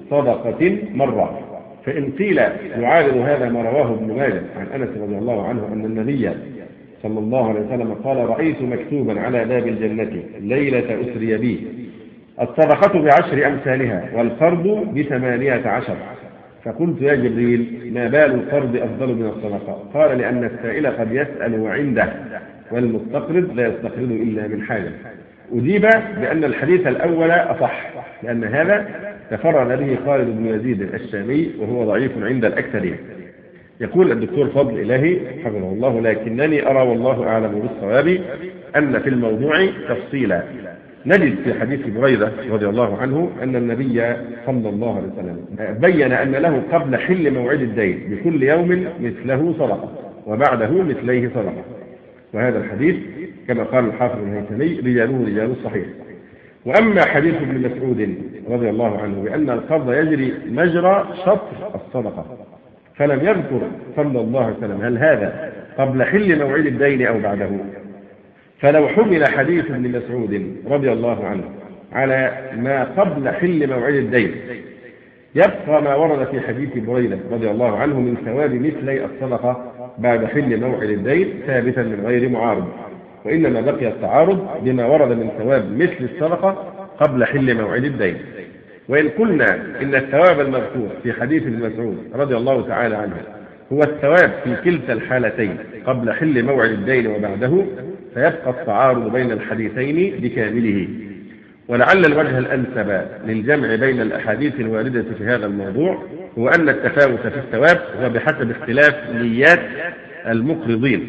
صدقة مرة. فإن قيل يعارض هذا ما رواه ابن ماجه عن أنس رضي الله عنه أن النبي صلى الله عليه وسلم قال: رأيت مكتوبا على باب الجنة ليلة أسري بي الصدقة بعشر أمثالها والقرض بثمانية عشر. فقلت: يا جبريل، ما بال القرض أفضل من الصدقة؟ قال: لأن السائل قد يسأل وعنده، والمستقرض لا يستقرض إلا من حاجة. أجيب بأن الحديث الأول أصح، لأن هذا تفرد به خالد بن يزيد الشامي وهو ضعيف عند الأكثرين. يقول الدكتور فضل إلهي حفظه الله: لكنني أرى والله أعلم بالصواب أن في الموضوع تفصيلا. نجد في حديث بريدة رضي الله عنه أن النبي صلى الله عليه وسلم بين أن له قبل حل موعد الدين بكل يوم مثله صدقة وبعده مثليه صدقة. وهذا الحديث كما قال الحافظ الهيثمي رجاله رجال الصحيح. وأما حديث ابن مسعود رضي الله عنه بأن القرض يجري مجرى شطر الصدقة، فلم يذكر صلى الله عليه وسلم هل هذا قبل حل موعد الدين أو بعده. فلو حمل حديث ابن مسعود رضي الله عنه على ما قبل حل موعد الدين يبقى ما ورد في حديث بريدة رضي الله عنه من ثواب مثلي الصدقة بعد حل موعد الدين ثابتا من غير معارض، وإنما بقي التعارض بما ورد من ثواب مثل الصدقة قبل حل موعد الدين. وإن قلنا إن الثواب المذكور في حديث ابن مسعود رضي الله تعالى عنه هو الثواب في كلتا الحالتين قبل حل موعد الدين وبعده، فيبقى التعارض بين الحديثين بكامله. ولعل الوجه الأنسب للجمع بين الأحاديث الواردة في هذا الموضوع هو أن التفاوت في الثواب هو بحسب اختلاف نيات المقرضين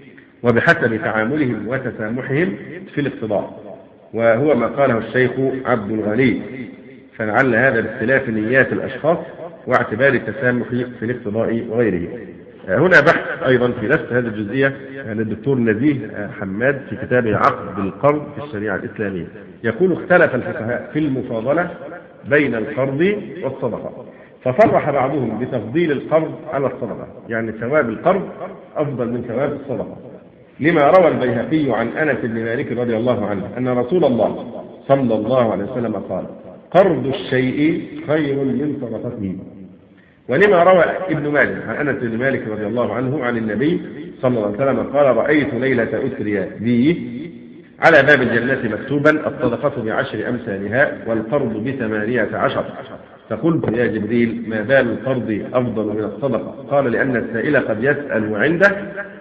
وبحسب تعاملهم وتسامحهم في الاقتضاء، وهو ما قاله الشيخ عبد الغني. فلعل هذا باختلاف نيات الأشخاص واعتبار التسامح في الاقتضاء وغيره. هنا بحث أيضا في نفس هذه الجزئية عن الدكتور نزيه حماد في كتابه عقد القرض في الشريعة الإسلامية. يقول: اختلف الفقهاء في المفاضلة بين القرض والصدقة، فصرح بعضهم بتفضيل القرض على الصدقة، يعني ثواب القرض أفضل من ثواب الصدقة، لما روى البيهقي عن أنس بن مالك رضي الله عنه أن رسول الله صلى الله عليه وسلم قال: قرض الشيء خير من صدقته. ولما روى ابن ماجه عن أنس بن مالك رضي الله عنه عن النبي صلى الله عليه وسلم قال: رأيت ليلة أسري بي على باب الجنة مكتوبا الصدقة بعشر أمثالها والقرض بثمانية عشر. فقلت: يا جبريل، ما بال القرض أفضل من الصدقة؟ قال: لأن السائل قد يسأل عنده،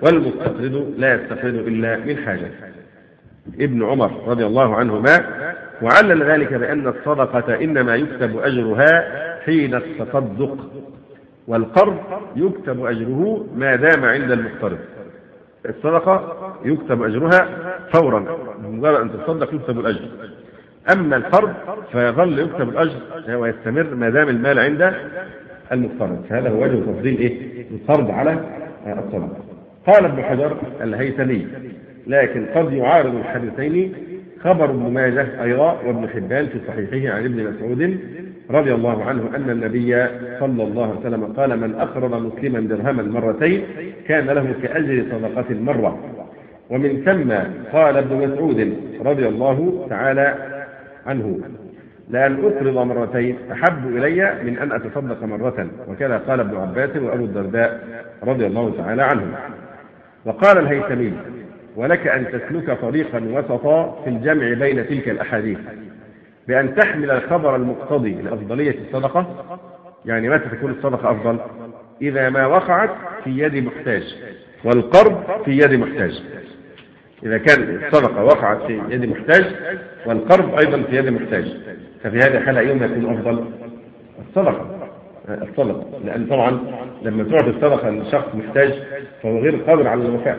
والمستقرض لا يستقرض إلا من حاجة. ابن عمر رضي الله عنهما وعلل ذلك بأن الصدقة إنما يكتب أجرها حين التصدق، والقرض يكتب أجره ما دام عند المقترض. الصدقة يكتب أجرها فورا، مجرد أن تصدق يكتب الأجر. أما القرض فيظل يكتب الأجر ويستمر ما دام المال عند المقترض. فهذا هو وجه تفضيل إيه؟ القرض على الصدقة. قال ابن حجر الهيثمي: لكن قد يعارض الحديثين خبر ابن ماجه أيضا وابن حبان في صحيحه عن ابن مسعود رضي الله عنه أن النبي صلى الله عليه وسلم قال: من أقرض مسلما درهما مرتين كان له كأجر صدقة مرة. ومن ثم قال ابن مسعود رضي الله تعالى عنه: لأن أقرض مرتين أحب إلي من أن أتصدق مرة. وكذا قال ابن عباس وأبو الدرداء رضي الله تعالى عنهم. وقال الهيثمي: ولك أن تسلك طريقا وسطا في الجمع بين تلك الأحاديث بأن تحمل الخبر المقتضي لأفضلية الصدقة. يعني متى تكون الصدقة أفضل؟ إذا ما وقعت في يد محتاج، والقرض في يد محتاج. إذا كان الصدقة وقعت في يد محتاج والقرض أيضا في يد محتاج، ففي هذه الحالة أيهما يكون أفضل؟ الصدقة. الصدقة، لأن طبعا لما تعطي الصدقة لشخص محتاج فهو غير قادر على الوفاء،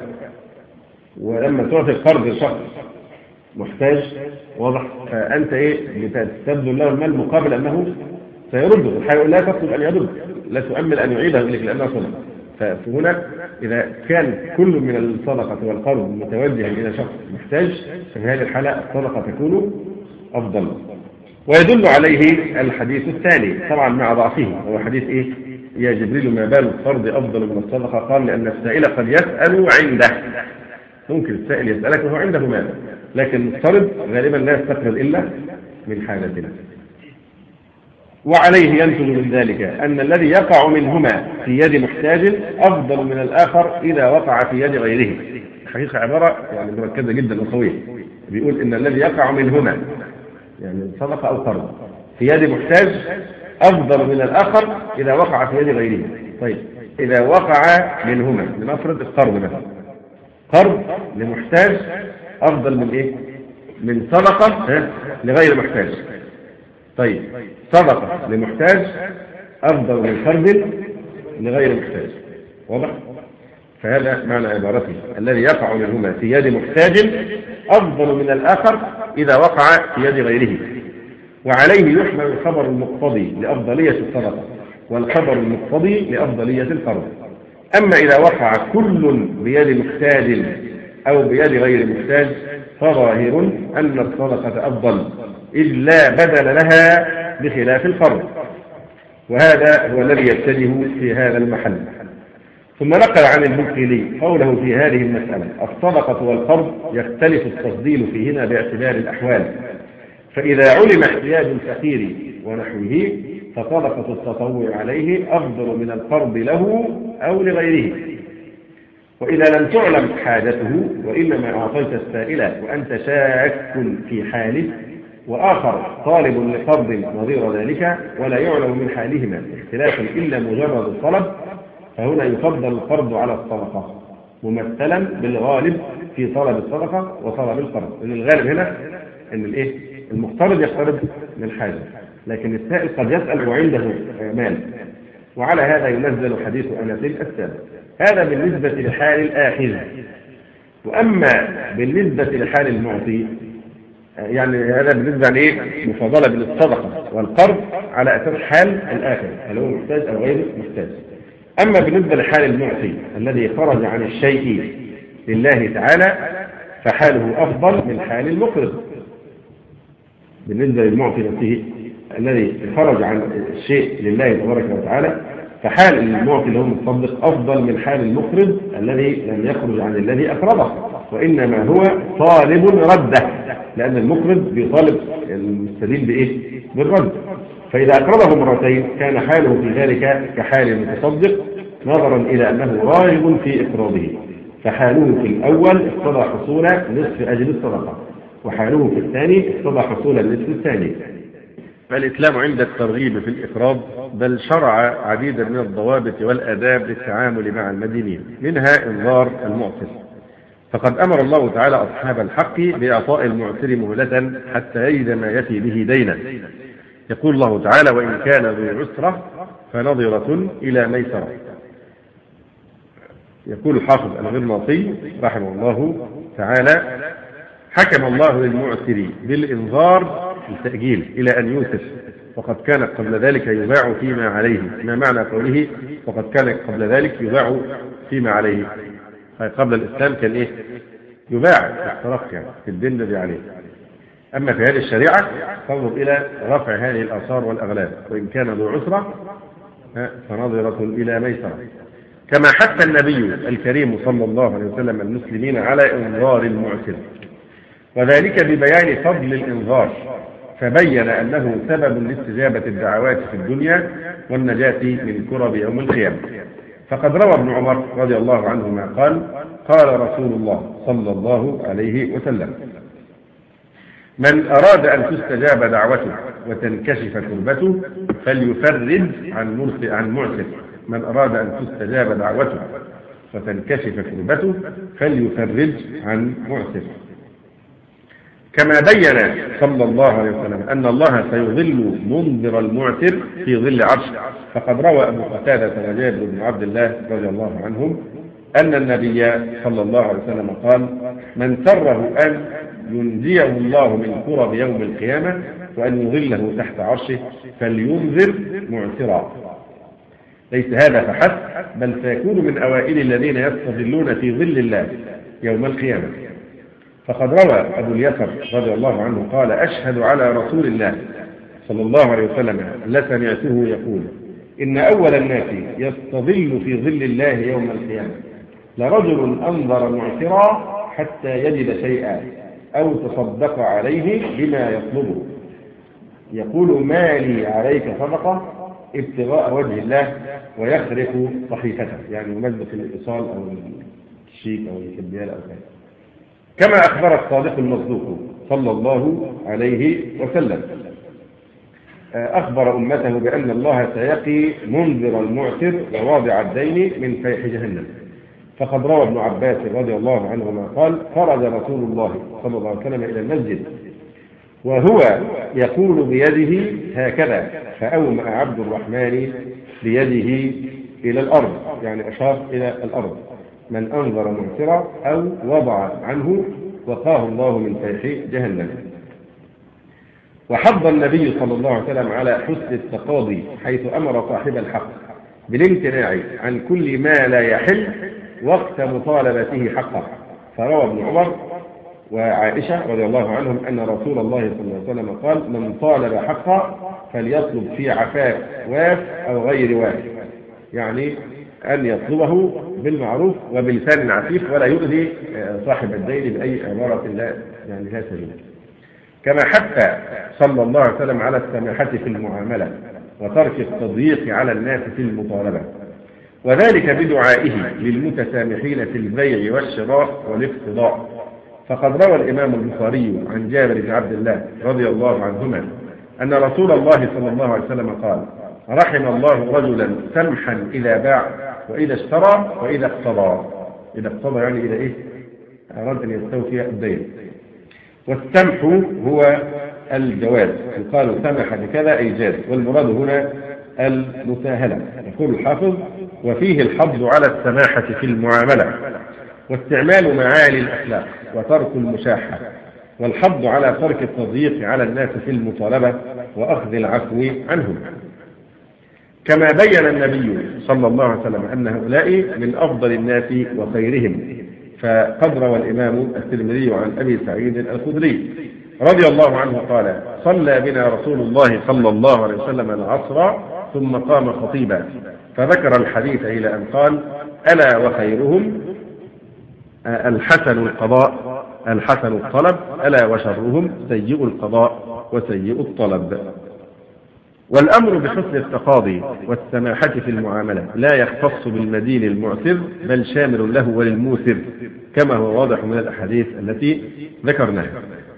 ولما تعطي القرض لشخص محتاج واضح فأنت إيه بتبذل له المال مقابل أنه سيرده. الحقيقة لا تطلب أن يرد، لا تؤمل أن يعيده إليك لأنه صدقة. فهنا إذا كان كل من الصدقة والقرض متوجها إلى شخص محتاج ففي هذه الحالة الصدقة تكون أفضل. ويدل عليه الحديث الثاني طبعا مع ضعفه، هو حديث إيه؟ يا جبريل ما بال القرض أفضل من الصدقة؟ قال: لأن السائل قد يسأل عنده. ممكن السائل يسألك وهو عنده مال، لكن المقترض غالبا لا يستقرض إلا من حاجتنا. وعليه ينتج من ذلك أن الذي يقع منهما في يد محتاج أفضل من الآخر إذا وقع في يد غيره. حقيقة عبارة يعني مركزة جدا وقوية. بيقول إن الذي يقع منهما يعني صدقة أو قرض في يد محتاج أفضل من الآخر إذا وقع في يد غيره. طيب إذا وقع منهما، لنفرض القرض مثلا، قرض لمحتاج أفضل من إيه؟ من صدقة لغير محتاج. طيب صدقة لمحتاج أفضل من قرض لغير محتاج. واضح؟ فهذا معنى عبارته: الذي يقع منهما في يد محتاج أفضل من الآخر إذا وقع في يد غيره. وعليه يحمل الخبر المقتضي لأفضلية الصدقة والخبر المقتضي لأفضلية القرض. أما إذا وقع كل بيد محتاج أو بيد غير محتاج فظاهر أن الصدقة أفضل، إذ لا بدل لها بخلاف القرض. وهذا هو الذي يبتدئ في هذا المحل. ثم نقل عن المقيلي قوله في هذه المسألة: الصدقة والقرض يختلف التفضيل فيهما باعتبار الأحوال، فإذا علم احتياج الفقير ونحوه فصدقة التطوع عليه أفضل من القرض له أو لغيره. وإذا لم تعلم حاجته وإنما أعطيت السائل وأنت شاك في حاله وآخر طالب لقرض نظير ذلك ولا يعلم من حالهما اختلافا إلا مجرد الطلب، فهنا يفضل القرض على الصدقة ممثلا بالغالب في طلب الصدقة وطلب القرض. لأن الغالب هنا أن الإيه؟ المقترض يقترض من حاجة، لكن السائل قد يسأل وعنده مال. وعلى هذا ينزل حديث أنس السابق. هذا بالنسبة لحال الآخذ. وأما بالنسبة لحال المعطي يعني هذا بالنسبة لإيه؟ مفاضلة بين الصدقة والقرض على أساس حال الآخذ هل هو محتاج أو غير محتاج. أما بالنسبة لحال المعطي الذي خرج عن الشيء لله تعالى فحاله أفضل من حال المقرض. بالنسبة للمعطي نفسه الذي خرج عن الشيء لله تبارك وتعالى فحال المعطي له متصدق أفضل من حال المقرض الذي لم يخرج عن الذي أقرضه، وإنما هو طالب رده، لأن المقرض بيطالب المستدين بإيه؟ بالرد. فإذا أقرضه مرتين كان حاله في ذلك كحال المتصدق نظرا إلى أنه راغب في إقراضه، فحاله في الأول اقتضى حصول نصف أجل الصدقة، وحاله في الثاني اقتضى حصول النصف الثاني. فالإسلام عند الترغيب في الإقراض بل شرع عديدا من الضوابط والآداب للتعامل مع المدينين، منها إنظار المعسر، فقد أمر الله تعالى أصحاب الحق بإعطاء المعسر مهلة حتى يجد ما يفي به دينا. يقول الله تعالى: وإن كان ذو عسرة فنظرة إلى ميسرة. يقول الحافظ الغرناطي رحمه الله تعالى: حكم الله للمعسر بالإنظار التأجيل إلى أن يوسف، وقد كان قبل ذلك يباع فيما عليه. ما معنى قوله وقد كان قبل ذلك يباع فيما عليه؟ قبل الإسلام كان إيه؟ يباع احترق يعني في الدين الذي عليه. أما في هذه الشريعة تنظر إلى رفع هذه الآثار والأغلال، وإن كان ذو عسرة فنظرة إلى ميسرة. كما حث النبي الكريم صلى الله عليه وسلم المسلمين على إنظار المعسر، وذلك ببيان فضل الإنظار، فبين أنه سبب لاستجابة الدعوات في الدنيا والنجاة من كرب يوم القيامة. فقد روى ابن عمر رضي الله عنهما قال: قال رسول الله صلى الله عليه وسلم: من أراد أن تستجاب دعوته وتنكشف كربته فليفرج عن مرسل عن معسر. من أراد أن تستجاب دعوته وتنكشف كربته فليفرج عن معسر. كما بين صلى الله عليه وسلم أن الله سيظل منذر المعسر في ظل عرشه، فقد روى أبو قتادة وجابر بن عبد الله رضي الله عنهم أن النبي صلى الله عليه وسلم قال: من سره أن ينجيه الله من كرب يوم القيامة وأن يظله تحت عرشه فلينذر معسرا. ليس هذا فحسب، بل سيكون من أوائل الذين يستظلون في ظل الله يوم القيامة. فقد روى أبو اليسر رضي الله عنه قال: أشهد على رسول الله صلى الله عليه وسلم لسمعته يقول: إن أول الناس يستظل في ظل الله يوم القيامة لرجل أنظر معسرا حتى يجد شيئا أو تصدق عليه بما يطلبه، يقول: ما لي عليك صدقة ابتغاء وجه الله، ويخرق صحيفته، يعني يمزق الإيصال أو الشيك أو الكبيال أو كذا. كما أخبر الصادق المصدوق صلى الله عليه وسلم، أخبر أمته بأن الله سيقي منذر المعسر وواضع الدين من فيح جهنم. فقد روى ابن عباس رضي الله عنهما قال: خرج رسول الله صلى الله عليه وسلم إلى المسجد وهو يقول بيده هكذا، فأومأ عبد الرحمن بيده إلى الأرض، يعني أشار إلى الأرض: من أنظر معسرا أو وضع عنه وقاه الله من فيح جهنم. وحض النبي صلى الله عليه وسلم على حسن التقاضي، حيث أمر صاحب الحق بالامتناع عن كل ما لا يحل وقت مطالبته حقه. فروى ابن عمر وعائشة رضي الله عنهم أن رسول الله صلى الله عليه وسلم قال: من طالب حقه فليطلب في عفاف واف أو غير واف، يعني أن يطلبه بالمعروف وبلسان عفيف ولا يؤذي صاحب الدين بأي عبارة لا يعني لا سبيل. كما حث صلى الله عليه وسلم على السماحة في المعاملة وترك التضييق على الناس في المطالبة، وذلك بدعائه للمتسامحين في البيع والشراء والاقتضاء. فقد روى الإمام البخاري عن جابر بن عبد الله رضي الله عنهما أن رسول الله صلى الله عليه وسلم قال: رحم الله رجلا سمحا إذا باع وإذا اشترى وإذا اقتضى. إذا اقتضى يعني إذا إيه؟ أراد أن يستوفي الدين. والسمح هو الجواز، يقال سمح بكذا أي جاز، والمراد هنا المساهلة. يقول الحافظ: وفيه الحض على السماحة في المعاملة واستعمال معالي الأخلاق وترك المشاحة، والحض على ترك التضييق على الناس في المطالبة وأخذ العفو عنهم. كما بين النبي صلى الله عليه وسلم أن هؤلاء من أفضل الناس وخيرهم. فقد روى الإمام الترمذي عن أبي سعيد الخدري رضي الله عنه قال: صلى بنا رسول الله صلى الله عليه وسلم العصر ثم قام خطيبا، فذكر الحديث إلى أن قال: ألا وخيرهم الحسن القضاء الحسن الطلب، ألا وشرهم سيء القضاء وسيء الطلب. والأمر بحسن التقاضي والسماحة في المعاملة لا يختص بالمدين المعسر، بل شامل له وللموسر، كما هو واضح من الأحاديث التي ذكرناها.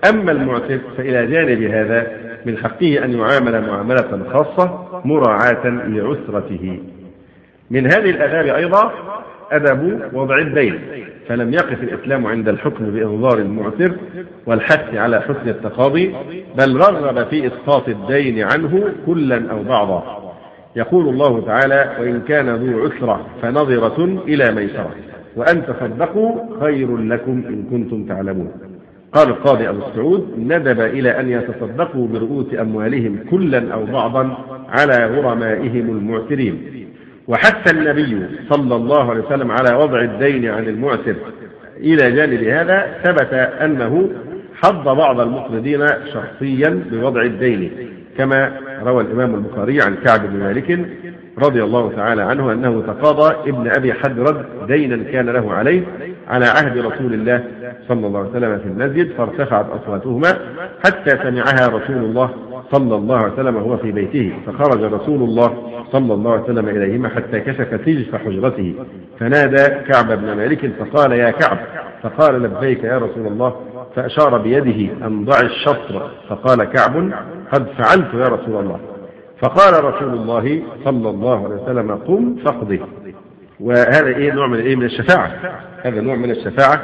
أما المعتق فإلى جانب هذا من حقه أن يعامل معاملة خاصة مراعاة لعسرته. من هذه الآداب أيضا أدب وضع الدين، فلم يقف الإسلام عند الحكم بإنظار المعسر والحث على حسن التقاضي، بل رغب في إسقاط الدين عنه كلا أو بعضا. يقول الله تعالى: وإن كان ذو عسرة فنظرة إلى ميسرة وأن تصدقوا خير لكم إن كنتم تعلمون. قال القاضي أبو السعود: ندب إلى أن يتصدقوا برؤوس أموالهم كلا أو بعضا على غرمائهم المعسرين. وحث النبي صلى الله عليه وسلم على وضع الدين عن المعسر. إلى جانب هذا ثبت أنه حض بعض المقرضين شخصيا بوضع الدين، كما روى الإمام البخاري عن كعب بن مالك رضي الله تعالى عنه أنه تقاضى ابن أبي حدرد دينا كان له عليه على عهد رسول الله صلى الله عليه وسلم في المسجد، فارتفعت أصواتهما حتى سمعها رسول الله صلى الله عليه وسلم وهو في بيته، فخرج رسول الله صلى الله عليه وسلم إليهما حتى كشف سجف حجرته، فنادى كعب بن مالك فقال: يا كعب. فقال: لبيك يا رسول الله. فأشار بيده أن ضع الشطر، فقال كعب: قد فعلت يا رسول الله. فقال رسول الله صلى الله عليه وسلم: قم فاقضه. وهذا ايه نوع من ايه من الشفاعة، هذا نوع من الشفاعة.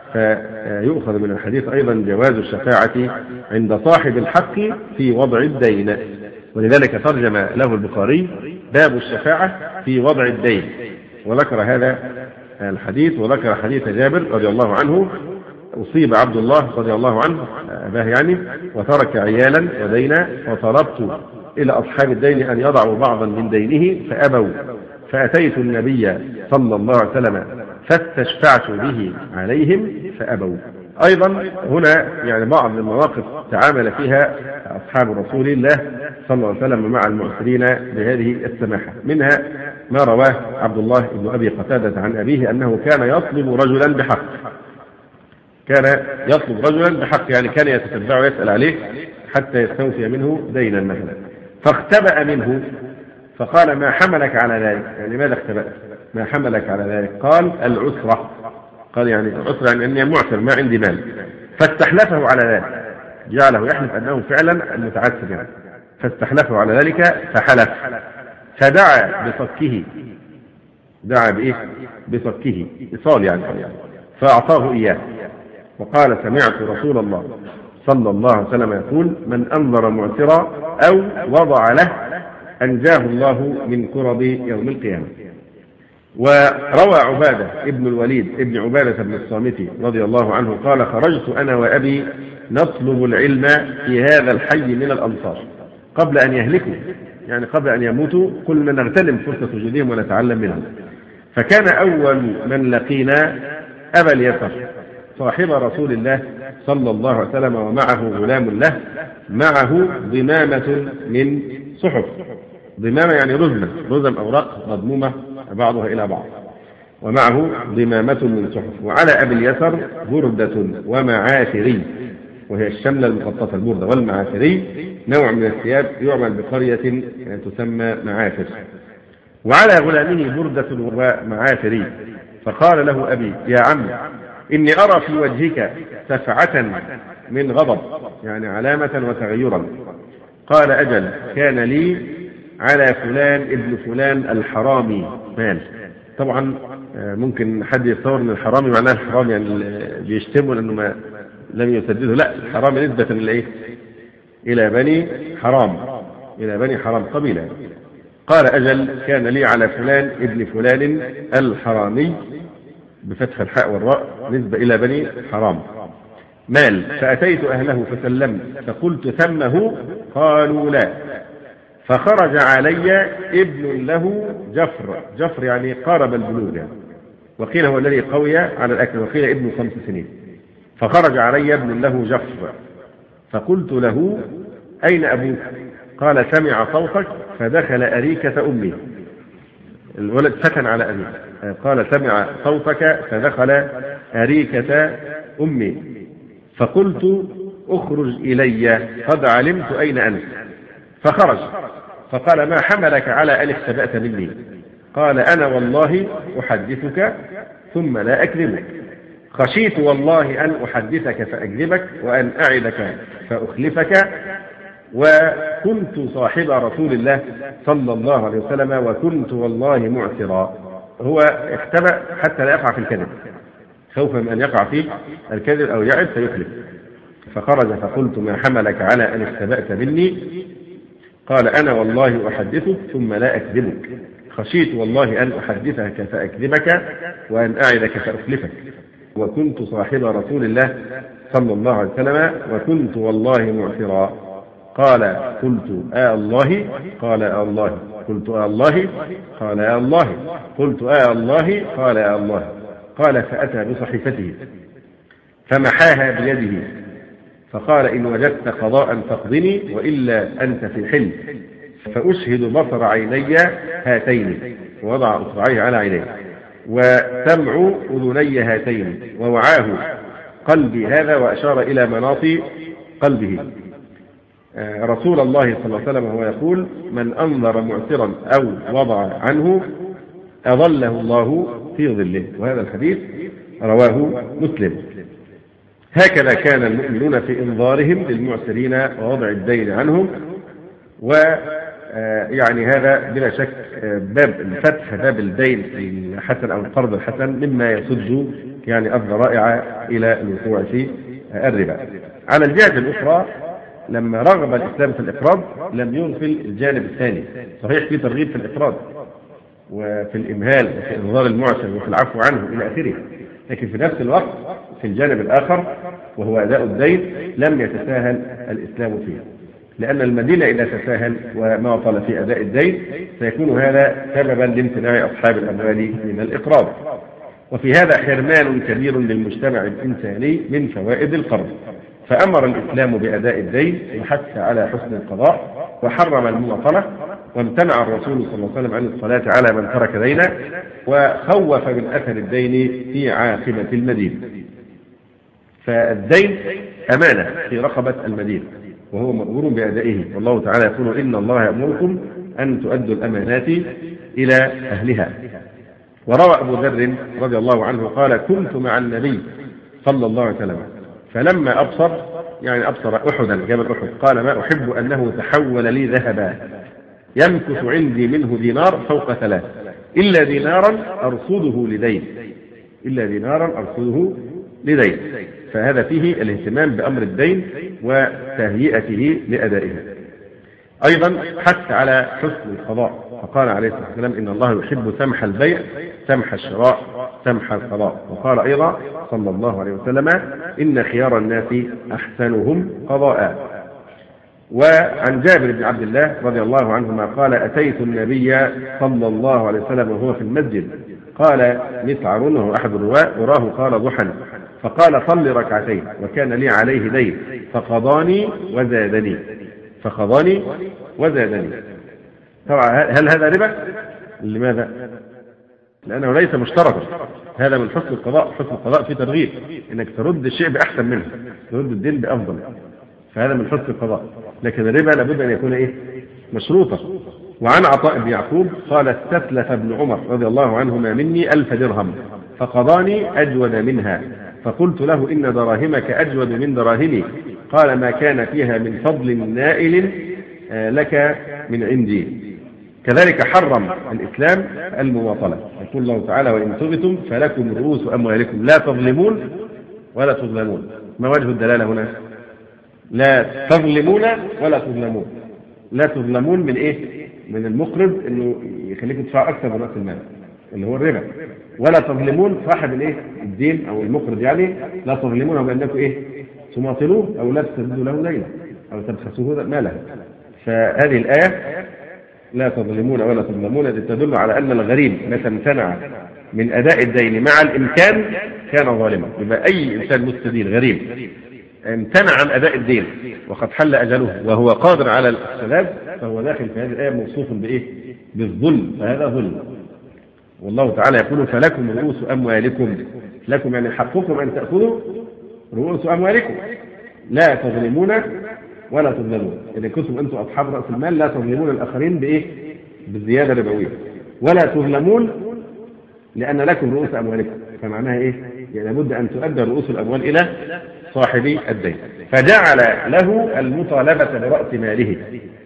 فيؤخذ من الحديث ايضا جواز الشفاعة عند صاحب الحق في وضع الدين، ولذلك ترجم له البخاري باب الشفاعة في وضع الدين، وذكر هذا الحديث وذكر حديث جابر رضي الله عنه: أصيب عبد الله رضي الله عنه أباه يعني وترك عيالا ودينا، وطلبت إلى أصحاب الدين أن يضعوا بعضا من دينه فأبوا، فأتيت النبي صلى الله عليه وسلم فاستشفعت به عليهم فأبوا. أيضا هنا يعني بعض المواقف تعامل فيها أصحاب رسول الله صلى الله عليه وسلم مع المعسرين بهذه السماحة. منها ما رواه عبد الله بن أبي قتادة عن أبيه أنه كان يطلب رجلا بحق، كان يطلب رجلا بحق يعني كان يتتبعه ويسأل عليه حتى يستوفي منه دينا مثلا، فاختبأ منه فقال: ما حملك على ذلك؟ يعني ماذا اختبأت؟ ما حملك على ذلك؟ قال: العسرة. قال: يعني العسرة يعني أني معسر ما عندي مال. فاستحلفه على ذلك، جعله يحلف أنه فعلا المتعسر يعني، فاستحلفه على ذلك فحلف، فدعا بصكه، دعا بإيه؟ بصكه، إيصال يعني، فأعطاه إياه، وقال: سمعت رسول الله صلى الله عليه وسلم يقول: من أنظر معسرا أو وضع له أنجاه الله من كرب يوم القيامة. وروى عبادة ابن الوليد ابن عبادة بن الصامت رضي الله عنه قال: خرجت أنا وأبي نطلب العلم في هذا الحي من الأنصار قبل أن يهلكوا، يعني قبل أن يموتوا كنا نغتنم فرصة وجودهم ونتعلم منهم. فكان أول من لقينا أبا اليسر صاحب رسول الله صلى الله عليه وسلم، ومعه غلام له معه ضمامة من صحف، ضمامة يعني رزمة، رزم أوراق مضمومة بعضها إلى بعض، ومعه ضمامة من صحف. وعلى أبي اليسر بردة ومعافري، وهي الشملة المخططة، البردة والمعافري نوع من الثياب يعمل بقرية تسمى معافر. وعلى غلامه بردة ومعافري. فقال له أبي: يا عم، إني أرى في وجهك سفعة من غضب، يعني علامة وتغيرا. قال: أجل، كان لي على فلان ابن فلان الحرامي مال. طبعا ممكن حد يتصور ان الحرامي معناه الحرام يعني بيشتموا لانه ما لم يسدده، لا، الحرامي نسبة الى الى بني حرام، الى بني حرام قبيلة. قال: أجل، كان لي على فلان ابن فلان الحرامي بفتح الحاء والراء نسبة إلى بني حرام مال، فأتيت أهله فسلمت فقلت: ثمه؟ قالوا: لا. فخرج علي ابن له جفر، جفر يعني قارب البلوغ يعني، وقيل هو الذي قوي على الأكل، وقيل ابن خمس سنين. فخرج علي ابن له جفر فقلت له: أين أبوك؟ قال: سمع صوتك فدخل أريكة أمي. الولد فتن على أبيه، قال: سمع صوتك فدخل أريكة أمي. فقلت: اخرج إلي قد علمت أين أنت. فخرج فقال: ما حملك على أن اختبأت مني؟ قال: أنا والله أحدثك ثم لا أكذبك. خشيت والله أن أحدثك فأكذبك وأن أعدك فأخلفك، وكنت صاحب رسول الله صلى الله عليه وسلم وكنت والله معسرا. هو اختبأ حتى لا يقع في الكذب، خوفا من أن يقع في الكذب أو يعد فيخلف. فخرج فقلت ما حملك على أن اختبأت مني؟ قال أنا والله أحدثك ثم لا أكذبك، خشيت والله أن أحدثك فأكذبك وأن أعدك فأخلفك، وكنت صاحب رسول الله صلى الله عليه وسلم وكنت والله معسرا. قال قلت آه الله؟ قال آه الله. قلت آه الله؟ قال آه الله. قلت آه الله؟ قال آه الله. قال فأتى بصحيفته فمحاها بيده فقال إن وجدت قضاء فاقضني وإلا أنت في حل، فأشهد بصر عيني هاتين، ووضع أصبعيه على عينيه، وسمع أذني هاتين، ووعاه قلبي هذا، وأشار إلى مناطي قلبه. رسول الله صلى الله عليه وسلم هو يقول من أنظر معسرا أو وضع عنه أظله الله في ظله، وهذا الحديث رواه مسلم. هكذا كان المؤمنون في إنظارهم للمعسرين ووضع الدين عنهم. ويعني هذا بلا شك باب الفتح، باب الدين الحسن أو القرض الحسن، مما يصد يعني الذرائع إلى الوقوع في الربا. على الجهة الأخرى لما رغب الإسلام في الإقراض لم يغفل الجانب الثاني. صحيح في ترغيب في الإقراض وفي الإمهال وفي إنظار المعسر وفي العفو عنه إلى آخره، لكن في نفس الوقت في الجانب الآخر وهو أداء الدين لم يتساهل الإسلام فيه، لأن المدينة إذا تساهل وماطل في أداء الدين سيكون هذا سببا لامتناع أصحاب الأموال من الإقراض، وفي هذا حرمان كبير للمجتمع الإنساني من فوائد القرض. فأمر الإسلام بأداء الدين وحث على حسن القضاء، وحرم المماطلة، وامتنع الرسول صلى الله عليه وسلم عن الصلاة على من ترك دينه، وخوف من أثر الدين في عاقبة المدين. فالدين أمانة في رقبة المدين وهو مأمور بأدائه، والله تعالى يقول إن الله يأمركم أن تؤدوا الأمانات إلى أهلها. وروى أبو ذر رضي الله عنه قال كنت مع النبي صلى الله عليه وسلم فلما أبصر يعني أبصر أحدا جبل أحد قال ما أحب أنه تحول لي ذهبا يمكث عندي منه دينار فوق ثلاث إلا دينارا أرصده لدين إلا دينارا أرصده لدين. فهذا فيه الاهتمام بأمر الدين وتهيئته لأدائه. أيضا حث على حسن القضاء، فقال عليه الصلاة والسلام إن الله يحب سمح البيع سمح الشراء سمح القضاء. وقال أيضا صلى الله عليه وسلم إن خيار الناس أحسنهم قضاء. وعن جابر بن عبد الله رضي الله عنهما قال أتيت النبي صلى الله عليه وسلم وهو في المسجد قال مسعر وهو أحد الرواة وراه قال ضحى فقال صل ركعتين وكان لي عليه دين فقضاني وزادني فقضاني وزادني. طبعا هل هذا ربا؟ لماذا؟ لأنه ليس مشترطا. هذا من حسن القضاء. حسن القضاء في ترغيب انك ترد الشيء بأحسن منه، ترد الدين بأفضل، فهذا من حسن القضاء. لكن الربا لابد أن يكون إيه؟ مشروطا. وعن عطاء بن يعقوب قال استسلف ابن عمر رضي الله عنهما مني ألف درهم فقضاني أجود منها فقلت له إن دراهمك أجود من دراهمي قال ما كان فيها من فضل نائل لك من عندي. كذلك حرم الإسلام المماطلة، يقول الله تعالى وإن تبتم فلكم رؤوس أموالكم لا تظلمون ولا تظلمون. ما وجه الدلالة هنا؟ لا تظلمون ولا تظلمون. لا تظلمون من إيه؟ من المقرض إنه يخليك تدفع أكثر من رأس المال اللي هو الربا، ولا تظلمون صاحب الإيه؟ الدين أو المقرض، يعني لا تظلمونه بأنكم إيه؟ تماطلوه أو لا تسددوا له ليلة أو تبخسوه ماله. فهذه الآية لا تظلمون ولا تظلمون تدل على أن الغريم متى امتنع من أداء الدين مع الإمكان كان ظالما. يبقى أي إنسان مستدين غريم امتنع عن أداء الدين وقد حل أجله وهو قادر على السداد فهو داخل في هذه الآية موصوف بإيه؟ بالظلم، فهذا ظلم. والله تعالى يقول فلكم رؤوس أموالكم، لكم يعني حقكم أن تأخذوا رؤوس أموالكم لا تظلمون ولا تظلمون. إذا كنتم أنتم أصحاب رأس المال لا تظلمون الآخرين بإيه؟ بالزيادة الربوية، ولا تظلمون لأن لكم رؤوس أموالكم. فمعناها إيه؟ يعني لابد أن تؤدى رؤوس الأموال إلى صاحب الدين، فجعل له المطالبة برأس ماله،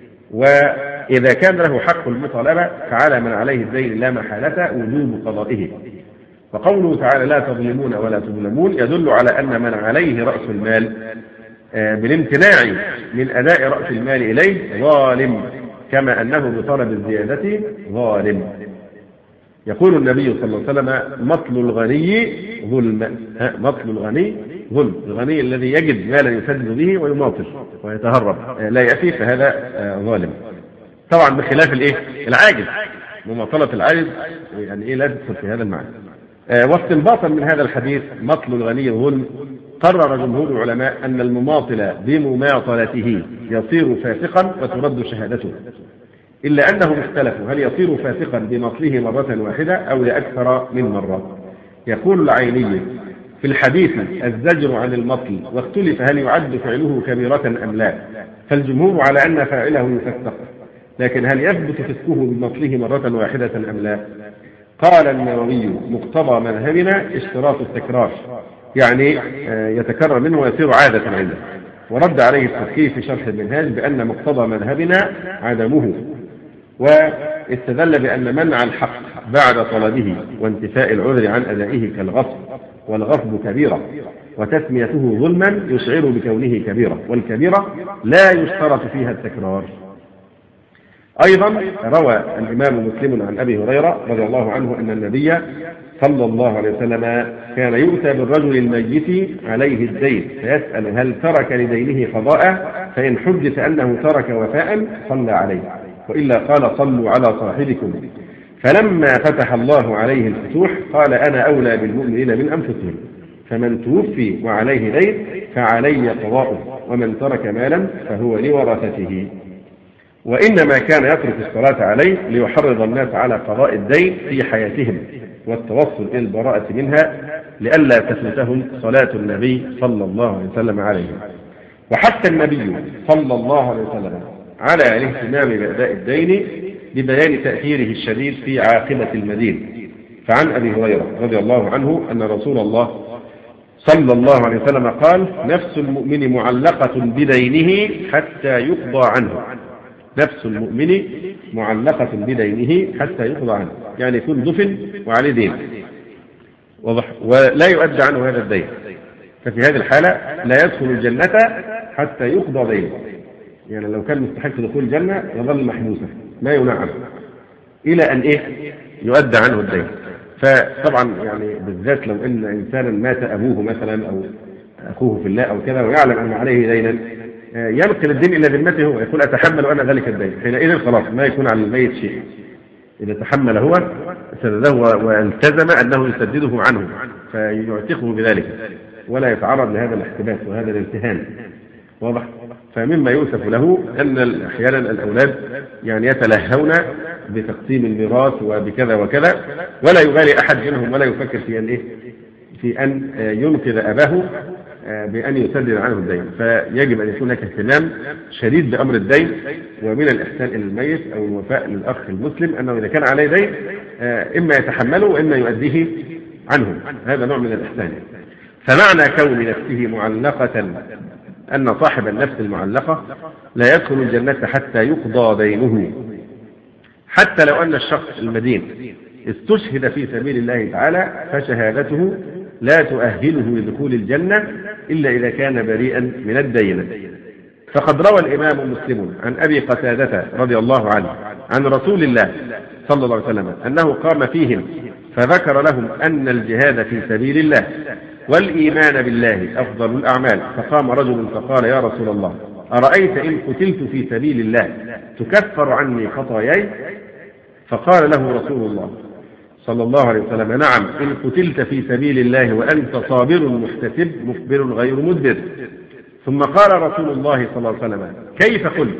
وإذا كان له حق المطالبة فعلى من عليه الدين لا محالة وجوب قضائه. وقوله تعالى لا تظلمون ولا تظلمون يدل على أن من عليه رأس المال بالامتناع من أداء رأس المال إليه ظالم، كما أنه بطلب الزيادة ظالم. يقول النبي صلى الله عليه وسلم مطل الغني ظلم، مطل الغني ظلم، الغني الذي يجد مالا يسدد به ويماطل ويتهرب لا يأتي فهذا ظالم، طبعا بخلاف الايه العاجز، مماطلة العاجز يعني ايه لا تدخل في هذا المعنى. واستنباطا من هذا الحديث مطل الغني ظلم، قرر جمهور العلماء أن المماطل بمماطلته يصير فاسقا وترد شهادته، إلا أنهم اختلفوا هل يصير فاسقا بمطله مرة واحدة أو لأكثر من مرة. يقول العيني في الحديث الزجر عن المطل، واختلف هل يعد فعله كبيرة أم لا، فالجمهور على أن فاعله يفسق، لكن هل يثبت فسقه بمطله مرة واحدة أم لا؟ قال النووي مقتضى مذهبنا اشتراط التكرار، يعني يتكرر منه ويصير عادة عنده، ورد عليه التفكير في شرح المنهاج بأن مقتضى مذهبنا عدمه، واستدل بأن منع الحق بعد طلبه وانتفاء العذر عن أدائه كالغصب، والغصب كبيرة وتسميته ظلما يشعر بكونه كبيرة، والكبيرة لا يشترط فيها التكرار. أيضا روى الإمام مسلم عن أبي هريرة رضي الله عنه أن النبي صلى الله عليه وسلم كان يؤتى بالرجل الميت عليه الدين فيسأل هل ترك لدينه قضاء، فإن حدث أنه ترك وفاء صلى عليه، وإلا قال صلوا على صاحبكم. فلما فتح الله عليه الفتوح قال أنا أولى بالمؤمنين من أنفسهم، فمن توفي وعليه دين فعلي قضاؤه، ومن ترك مالا فهو لورثته. وإنما كان يترك الصلاة عليه ليحرض الناس على قضاء الدين في حياتهم والتوصل إلى البراءة منها لئلا تفوتهم صلاة النبي صلى الله عليه وسلم عليه. وحتى النبي صلى الله عليه وسلم على الاهتمام بأداء الدين ببيان تأثيره الشديد في عاقبة المدين. فعن أبي هريرة رضي الله عنه أن رسول الله صلى الله عليه وسلم قال نفس المؤمن معلقة بدينه حتى يقضى عنه، نفس المؤمن معلقة بدينه حتى يقضى عنه، يعني يكون دفن وعليه دين واضح ولا يؤدى عنه هذا الدين، ففي هذه الحالة لا يدخل الجنة حتى يقضى دينه، يعني لو كان مستحق دخول الجنة يظل محبوسا ما ينعم إلى أن إيه يؤدى عنه الدين. فطبعا يعني بالذات لو إن إنسانا مات أبوه مثلا أو أخوه في الله أو كذا ويعلم أن عليه دينا ينقل الدين إلى ذمته هو، يقول أتحمل أنا ذلك الدين، حينئذ خلاص ما يكون على الميت شيء، إذا تحمل هو سدده والتزم أنه يسدده عنه فيعتقه بذلك ولا يتعرض لهذا الاحتباس وهذا الامتهان واضح. فمما يؤسف له أن أحيانا الأولاد يعني يتلهون بتقسيم الميراث وبكذا وكذا ولا يبالي أحد منهم ولا يفكر في أن إيه في أن ينقذ أباه بأن يسدد عنه الدين. فيجب أن يكون هناك اهتمام شديد بأمر الدين، ومن الإحسان إلى الميت أو الوفاء للأخ المسلم أنه إذا كان عليه دين إما يتحمله وإما يؤديه عنه، هذا نوع من الإحسان. فمعنى كون نفسه معلقة أن صاحب النفس المعلقة لا يدخل الجنة حتى يقضى دينه، حتى لو أن الشخص المدين استشهد في سبيل الله تعالى فشهادته لا تؤهله لدخول الجنة إلا إذا كان بريئا من الدين. فقد روى الإمام مسلم عن أبي قتادة رضي الله عنه عن رسول الله صلى الله عليه وسلم أنه قام فيهم فذكر لهم أن الجهاد في سبيل الله والإيمان بالله أفضل الأعمال، فقام رجل فقال يا رسول الله أرأيت إن قتلت في سبيل الله تكفر عني خطاياي؟ فقال له رسول الله صلى الله عليه وسلم نعم إن قتلت في سبيل الله وأنت صابر محتسب مقبل غير مدبر. ثم قال رسول الله صلى الله عليه وسلم كيف قلت؟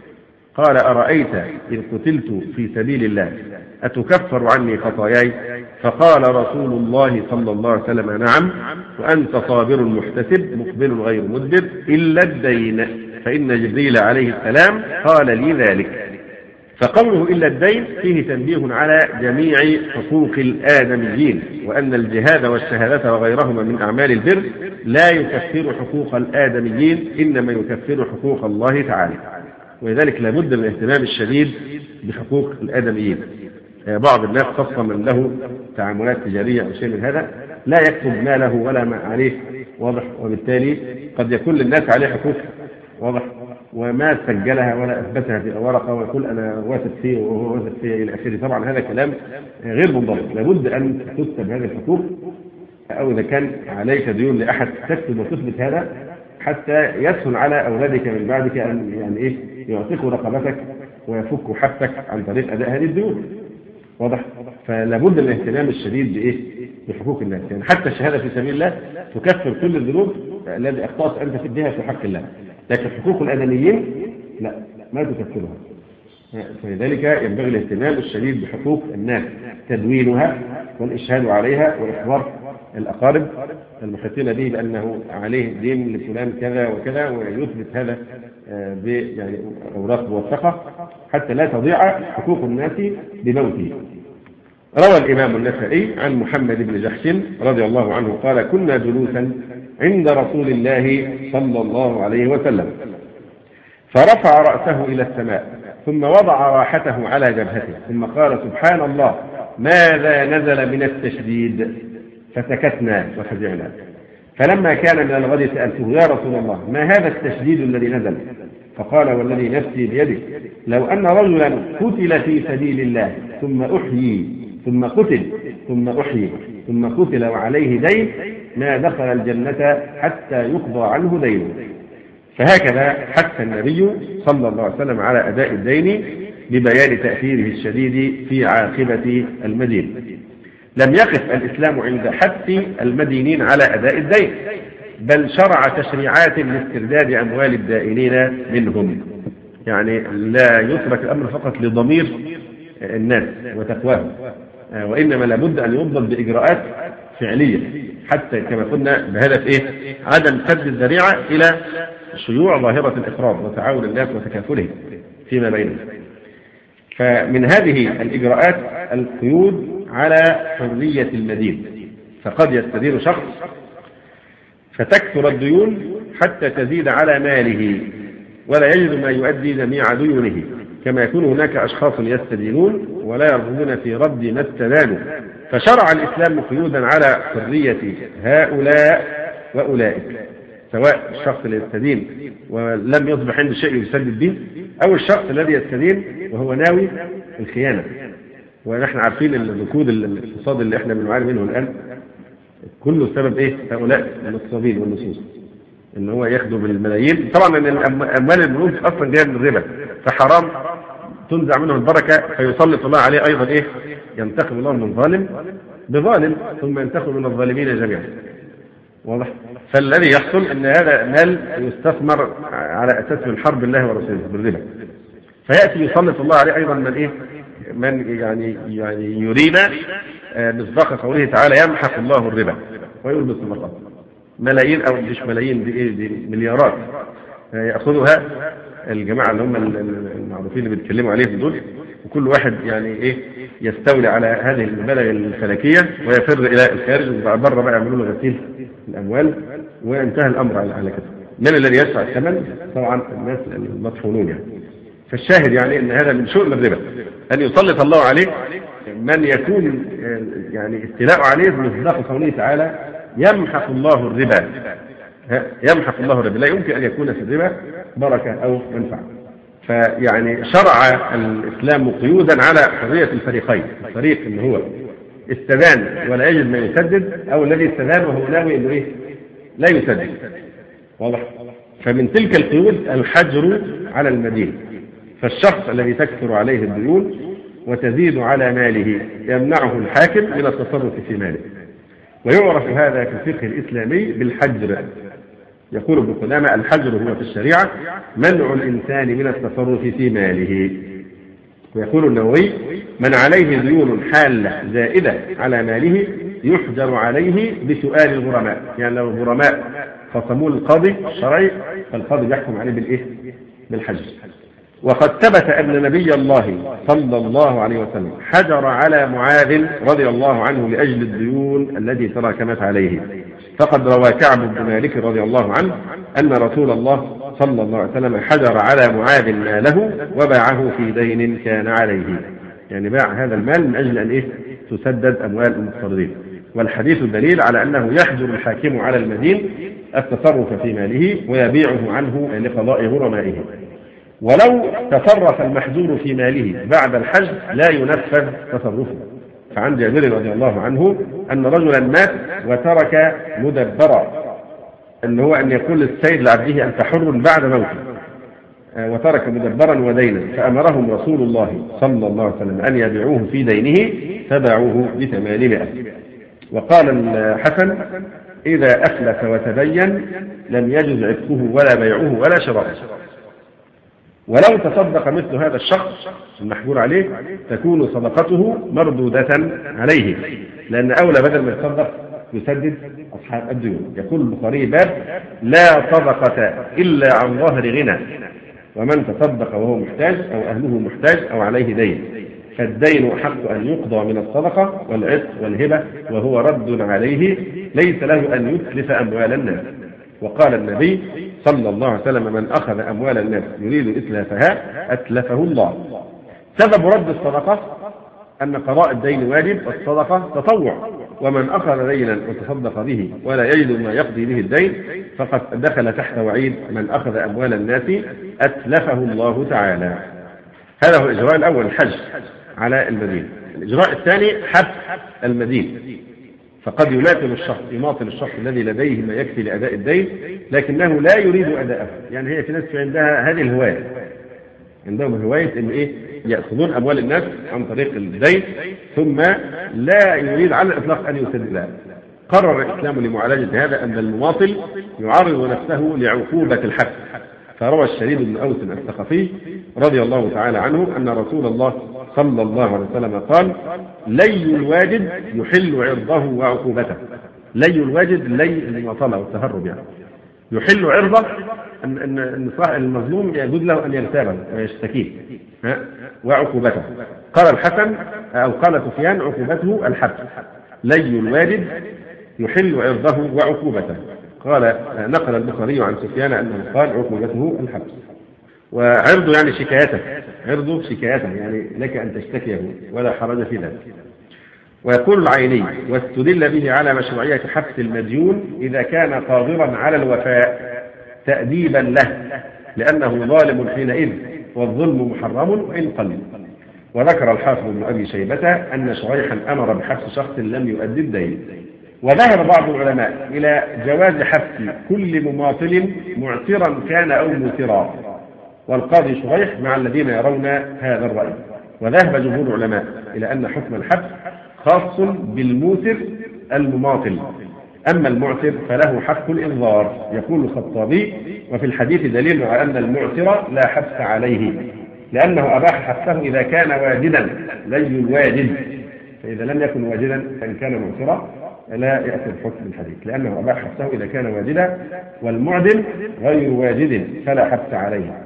قال أرأيت إن قتلت في سبيل الله أتكفر عني خطاياي؟ فقال رسول الله صلى الله عليه وسلم نعم وأنت صابر محتسب مقبل غير مدبر إلا الدين، فإن جبريل عليه السلام قال لي ذلك. فقوله إلا الدين فيه تنبيه على جميع حقوق الآدميين، وأن الجهاد والشهادة وغيرهما من أعمال البر لا يكفر حقوق الآدميين، إنما يكفر حقوق الله تعالى. ولذلك لابد من الاهتمام الشديد بحقوق الآدميين. بعض الناس خاصة من له تعاملات تجارية أو شيء من هذا لا يكتب ما له ولا ما عليه، واضح، وبالتالي قد يكون للناس عليه حقوق، واضح، وما سجلها ولا أثبتها في ورقة ويقول أنا واثق فيه وهو واثق فيه إلى آخره. طبعا هذا كلام غير منضبط، لابد أن تكتب هذه الحقوق، أو إذا كان عليك ديون لأحد تكتب وتثبت هذا حتى يسهل على أولادك من بعدك أن يعني إيه يعتقوا رقبتك ويفكوا حبسك عن طريق أداء هذه الديون، واضح. فلابد من الاهتمام الشديد بإيه؟ بحقوق الناس. يعني حتى الشهادة في سبيل الله تكفر كل الذنوب الذي أخطأت أنت تديها في حق الله، لكن حقوق الآدميين لا، ما تكفرها. فلذلك ينبغي الاهتمام الشديد بحقوق الناس، تدوينها والإشهاد عليها وإخبار الأقارب المحيطين به بأنه عليه دين لفلان كذا وكذا، ويثبت هذا ب يعني أوراق موثقة حتى لا تضيع حقوق الناس بموته. روى الإمام النسائي عن محمد بن جحش رضي الله عنه قال: كنا جلوسا عند رسول الله صلى الله عليه وسلم، فرفع رأسه إلى السماء ثم وضع راحته على جبهته ثم قال: سبحان الله، ماذا نزل من التشديد؟ فسكتنا وفزعنا. فلما كان من الغد سألته: يا رسول الله، ما هذا التشديد الذي نزل؟ فقال: والذي نفسي بيده، لو أن رجلا قتل في سبيل الله ثم أحيي ثم قتل ثم أحيي ثم قتل وعليه دين ما دخل الجنة حتى يقضى عنه دينه. فهكذا حث النبي صلى الله عليه وسلم على أداء الدين ببيان تأثيره الشديد في عاقبة المدين. لم يقف الإسلام عند حث المدينين على أداء الدين، بل شرع تشريعات لاسترداد أموال الدائنين منهم. يعني لا يترك الأمر فقط لضمير الناس وتقواهم، وإنما لابد أن يضبط بإجراءات فعلية حتى كما قلنا بهدف إيه؟ عدم سد الذريعة إلى شيوع ظاهرة الإقراض وتعاون الناس وتكافلهم فيما بينهم. فمن هذه الإجراءات القيود على حرية المدين، فقد يستدين شخص فتكثر الديون حتى تزيد على ماله ولا يجد ما يؤدي جميع ديونه، كما يكون هناك أشخاص يستدينون ولا يرغبون في رد ما استدانوا. فشرع الإسلام قيودا على حرية هؤلاء وأولئك، سواء الشخص اللي يستدين ولم يصبح عنده شيء يسدد به، أو الشخص الذي يستدين وهو ناوي الخيانة. ونحن عارفين الركود الاقتصادي اللي احنا بنعاني منه الآن كله سبب ايه؟ هؤلاء الاقتصاديين والنصوص ان هو ياخدوا بالملايين. طبعا ان اموال البنوك اصلا جايه من الربا، فحرام تنزع منه البركه، فيسلط الله عليه ايضا ايه؟ ينتقم الله من ظالم بظالم ثم ينتقم من الظالمين جميعا، واضح؟ فالذي يحصل ان هذا مال يستثمر على اساس من حرب الله ورسوله بالربا، فياتي يسلط الله عليه ايضا من ايه؟ من يعني يعني يريد مصداق قوله تعالى: يمحق الله الربا ويلبس الصدقات. ملايين او مش ملايين، دي ايه؟ دي مليارات ياخذها الجماعه اللي هم المعروفين اللي بيتكلموا عليهم دول، وكل واحد يعني ايه يستولي على هذه المبالغ الفلكيه ويفر الى الخارج، وبره بقى يعملوا له غسيل الاموال وانتهى الامر على كده. من الذي يدفع الثمن؟ طبعا الناس المطحونون. يعني فالشاهد يعني ان هذا من شؤم الربا ان يسلط الله عليه من يكون يعني استيلاء عليه بمصداق قوله تعالى: يمحق الله الربا. يمحق الله الربا، لا يمكن ان يكون في الربا بركه او منفعه. فيعني شرع الاسلام قيودا على حريه الفريقين، الفريق اللي هو استدان ولا يجد ما يسدد، او الذي استدان وهو ناوي انه ايه؟ لا يسدد، واضح؟ فمن تلك القيود الحجر على المدين. فالشخص الذي تكثر عليه الديون وتزيد على ماله يمنعه الحاكم من التصرف في ماله، ويعرف هذا في الفقه الإسلامي بالحجر. يقول ابن قدامة: الحجر هو في الشريعة منع الإنسان من التصرف في ماله. ويقول النووي: من عليه ديون حالة زائدة على ماله يحجر عليه بسؤال الغرماء. يعني لو الغرماء خصموا القاضي الشرعي فالقاضي يحكم عليه بالإيه؟ بالحجر. وقد ثبت أن نبي الله صلى الله عليه وسلم حجر على معاذ رضي الله عنه لأجل الديون التي تراكمت عليه. فقد روى كعب بن مالك رضي الله عنه أن رسول الله صلى الله عليه وسلم حجر على معاذ ماله وباعه في دين كان عليه، يعني باع هذا المال من أجل أن إيه تسدد أموال المقترضين. والحديث دليل على أنه يحجر الحاكم على المدين التصرف في ماله ويبيعه عنه لقضاء غرمائه. ولو تصرف المحجور في ماله بعد الحجر لا ينفذ تصرفه. فعن جابر رضي الله عنه أن رجلا مات وترك مدبرا، أن هو أن يقول السيد لعبده أنت حر بعد موته، وترك مدبرا ودينا، فأمرهم رسول الله صلى الله عليه وسلم أن يبيعوه في دينه فباعوه بثمانمائة. وقال الحسن إذا أفلس وتبين لم يجز عتقه ولا بيعه ولا شراءه. ولو تصدق مثل هذا الشخص المحجور عليه تكون صدقته مردودة عليه، لأن أولى بدل ما يتصدق يسدد أصحاب الديون. يقول البخاري باب لا صدقة إلا عن ظهر غنى، ومن تصدق وهو محتاج أو أهله محتاج أو عليه دين، فالدين حق أن يقضى من الصدقة والعتق والهبة وهو رد عليه، ليس له أن يتلف أموال الناس. وقال النبي صلى الله عليه وسلم من أخذ أموال الناس يريد إتلافها أتلفه الله. سبب رد الصدقة أن قضاء الدين واجب والصدقة تطوع، ومن أخذ دينا وتصدق به ولا يجد ما يقضي به الدين فقد دخل تحت وعيد من أخذ أموال الناس أتلفه الله تعالى. هذا هو الإجراء الأول، الحج على المدين. الإجراء الثاني حبس المدين، فقد يماطل الشخص يماطل الشخص الذي لديه ما يكفي لأداء الدين لكنه لا يريد أداءه. يعني هي في ناس في عندها هذه الهواية، عندهم هواية إن إيه يأخذون أموال الناس عن طريق الدين ثم لا يريد على الإطلاق أن يسددها. قرر الإسلام لمعالجة هذا أن المماطل يعرض نفسه لعقوبة الحبس. فروى الشريد بن أوس الثقفي رضي الله تعالى عنه أن رسول الله صلى الله عليه وسلم قال لي الواجد يحل عرضه وعقوبته. لي الواجد لي المماطلة والتهرب، يعني يحل عرضه أن أن المظلوم يجوز له أن يغتابه ويشتكيه، وعقوبته قال الحسن أو قال سفيان عقوبته الحبس. لي الواجد يحل عرضه وعقوبته. قال نقل البخاري عن سفيان أنه قال عقوبته الحبس. وعرضه يعني شكايته، عرضه شكايته يعني لك أن تشتكيه ولا حرج في ذلك. ويقول العيني واستدل به على مشروعية حبس المديون إذا كان قادرا على الوفاء تأديبا له، لأنه ظالم حينئذ والظلم محرم إن قل. وذكر الحافظ بن أبي شيبة أن شريحا أمر بحبس شخص لم يؤدي الدين. وذهب بعض العلماء إلى جواز حبس كل مماطل معسرا كان أو موسرا، والقاضي شريح مع الذين يرون هذا الرأي. وذهب جمهور العلماء إلى أن حكم الحبس خاص بالموسر المماطل، أما المعسر فله حق الإنذار. يقول الخطابي وفي الحديث دليل على أن المعسر لا حبس عليه، لأنه أباح حبسه إذا كان واجدا لي الواجد، فإذا لم يكن واجدا فإن كان معسرا لا يأتي بحكم الحديث، لأنه أباح حبسه إذا كان واجدا، والمعدم غير واجد فلا حبس عليه.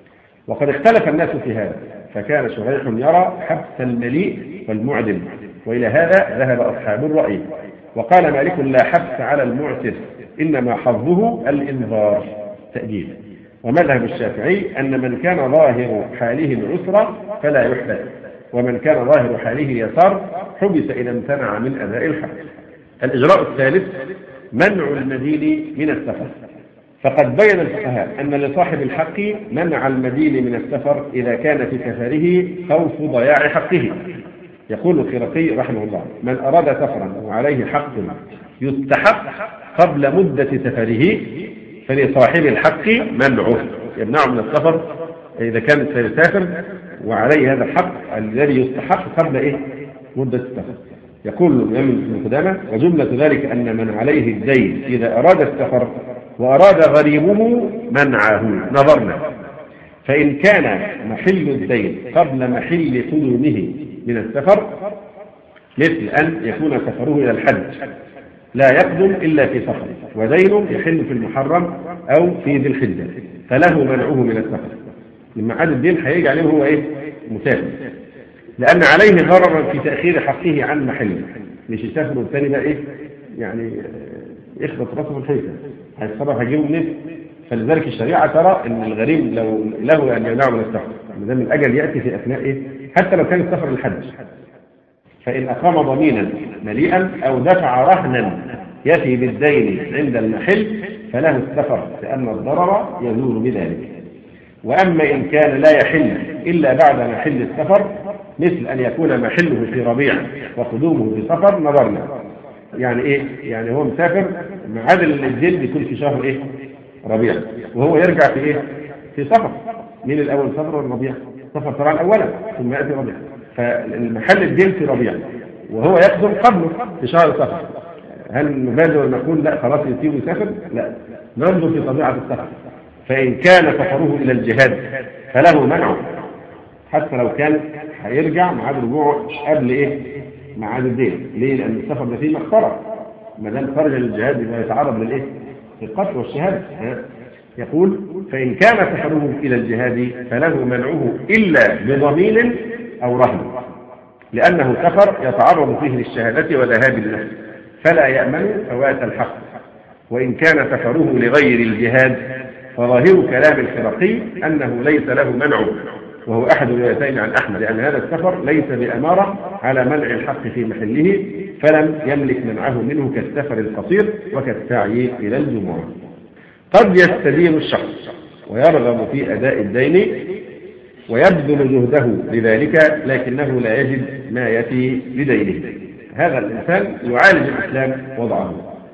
وقد اختلف الناس في هذا، فكان شريح يرى حبس المليء والمعدم، وإلى هذا ذهب أصحاب الرأي. وقال مالك لا حبس على المعسر إنما حظه الإنذار تأديب. ومذهب الشافعي أن من كان ظاهر حاله العسرة فلا يحبس، ومن كان ظاهر حاله اليسار حبس إذا امتنع من أداء الحبس. الإجراء الثالث منع المدين من السفر. فقد بين الفقهاء أن لصاحب الحق منع المدين من السفر إذا كان في سفره خوف ضياع حقه. يقول الخرقي رحمه الله من أراد سفرا وعليه حق يستحق قبل مدة سفره فلصاحب الحق منعه، يمنعه من السفر إذا كان سيسافر وعليه هذا الحق الذي يستحق قبل إيه مدة السفر. يقول الإمام ابن قدامة وجملة ذلك أن من عليه الدين إذا أراد السفر وأراد غريمه منعه نظرنا، فإن كان محل الدين قبل محل قدومه من السفر مثل أن يكون سفره إلى الحج لا يقدم إلا في سفر ودينه يحل في المحرم أو في ذي الحجة فله منعه من السفر. ميعاد الدين هيجي عليه هو ايه؟ مسافر، لأن عليه ضررا في تأخير حقه عن محله، مش يسافر والثاني بقى ايه؟ يعني يخبط راسه في الحيطة، هيتصرف هيجيبه منين؟ فلذلك الشريعة ترى ان الغريم لو له ان يمنعه من السفر، ما دام الاجل ياتي في اثناء ايه؟ حتى لو كان السفر للحج، فان اقام ضمينا مليئا او دفع رهنا يفي بالدين عند المحل فله السفر، لان الضرر يزول بذلك. واما ان كان لا يحل الا بعد محل السفر، مثل ان يكون محله في ربيع وقدومه في سفر، نظرنا يعني ايه؟ يعني هو مسافر ميعاد الدين بيكون في شهر ايه؟ ربيع، وهو يرجع في ايه؟ في سفر. مين الاول، سفر ولا ربيع؟ سفر طبعا اولا ثم ياتي ربيع، فالمحل الدين في ربيع وهو يقدم قبله في شهر سفر. هل نبادر ونقول لا خلاص يسيب ويسافر؟ لا، ننظر في طبيعه السفر. فان كان سفره الى الجهاد فله منعه، حتى لو كان هيرجع ميعاد رجوعه قبل ايه؟ ميعاد الدين. ليه؟ لان السفر ده فيه مخسره، ما دام خرج للجهاد يبقى يتعرض للايه؟ القتل والشهاده. يقول فإن كان سفره إلى الجهاد فله منعه إلا بضمين أو رهن، لأنه سفر يتعرض فيه للشهادة وذهاب النفس فلا يأمن فوات الحق. وإن كان سفره لغير الجهاد فظاهر كلام الخرقي أنه ليس له منع، وهو أحد الروايتين عن أحمد، لأن هذا السفر ليس بأمارة على منع الحق في محله، فلم يملك منعه منه كالسفر القصير وكالسعي إلى الجمعة. قد يستدين الشخص ويرغب في أداء الدين ويبذل جهده لذلك، لكنه لا يجد ما يفي بدينه. هذا الإنسان يعالج الإسلام وضعه،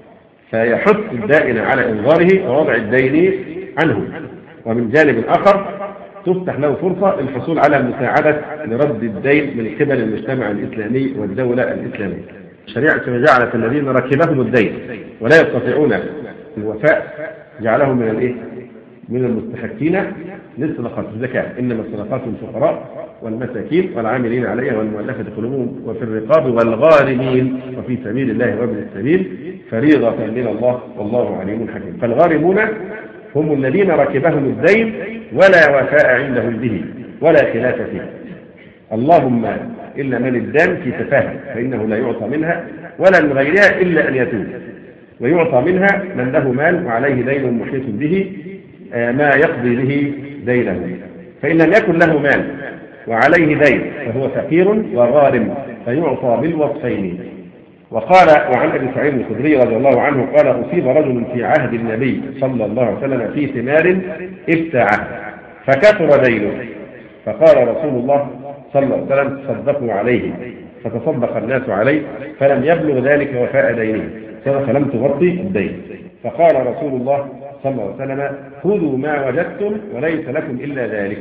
فيحث الدائن على إنظاره ووضع الدين عنه، ومن جانب آخر تفتح له فرصة للحصول على المساعدة لرد الدين من قبل المجتمع الإسلامي والدولة الإسلامية. الشريعة جعلت الذين ركبهم الدين ولا يستطيعون الوفاء جعلهم من الايه؟ من المستحقين للصدقات الزكاة، انما الصدقات للفقراء والمساكين والعاملين عليها والمؤلفة قلوبهم وفي الرقاب والغارمين وفي سبيل الله وابن السبيل فريضة من الله والله عليم حكيم. فالغارمون هم الذين ركبهم الدين ولا وفاء عندهم به ولا خلاف فيه، اللهم إلا من الدان في تفاهة فإنه لا يعطى منها ولا من غيرها إلا أن يتوب، ويعطى منها من له مال وعليه دين محيط به ما يقضي به دينه. فإن لم يكن له مال وعليه دين فهو فقير وغارم فيعطى بالوصفين. وقال وعن أبي سعيد الخدري رضي الله عنه قال أصيب رجل في عهد النبي صلى الله عليه وسلم في ثمار ابتاعه فكثر دينه، فقال رسول الله صلى الله عليه وسلم تصدقوا عليه، فتصدق الناس عليه فلم يبلغ ذلك وفاء دينه، فلم تغطي الدين. فقال رسول الله صلى الله عليه وسلم خذوا ما وجدتم وليس لكم إلا ذلك.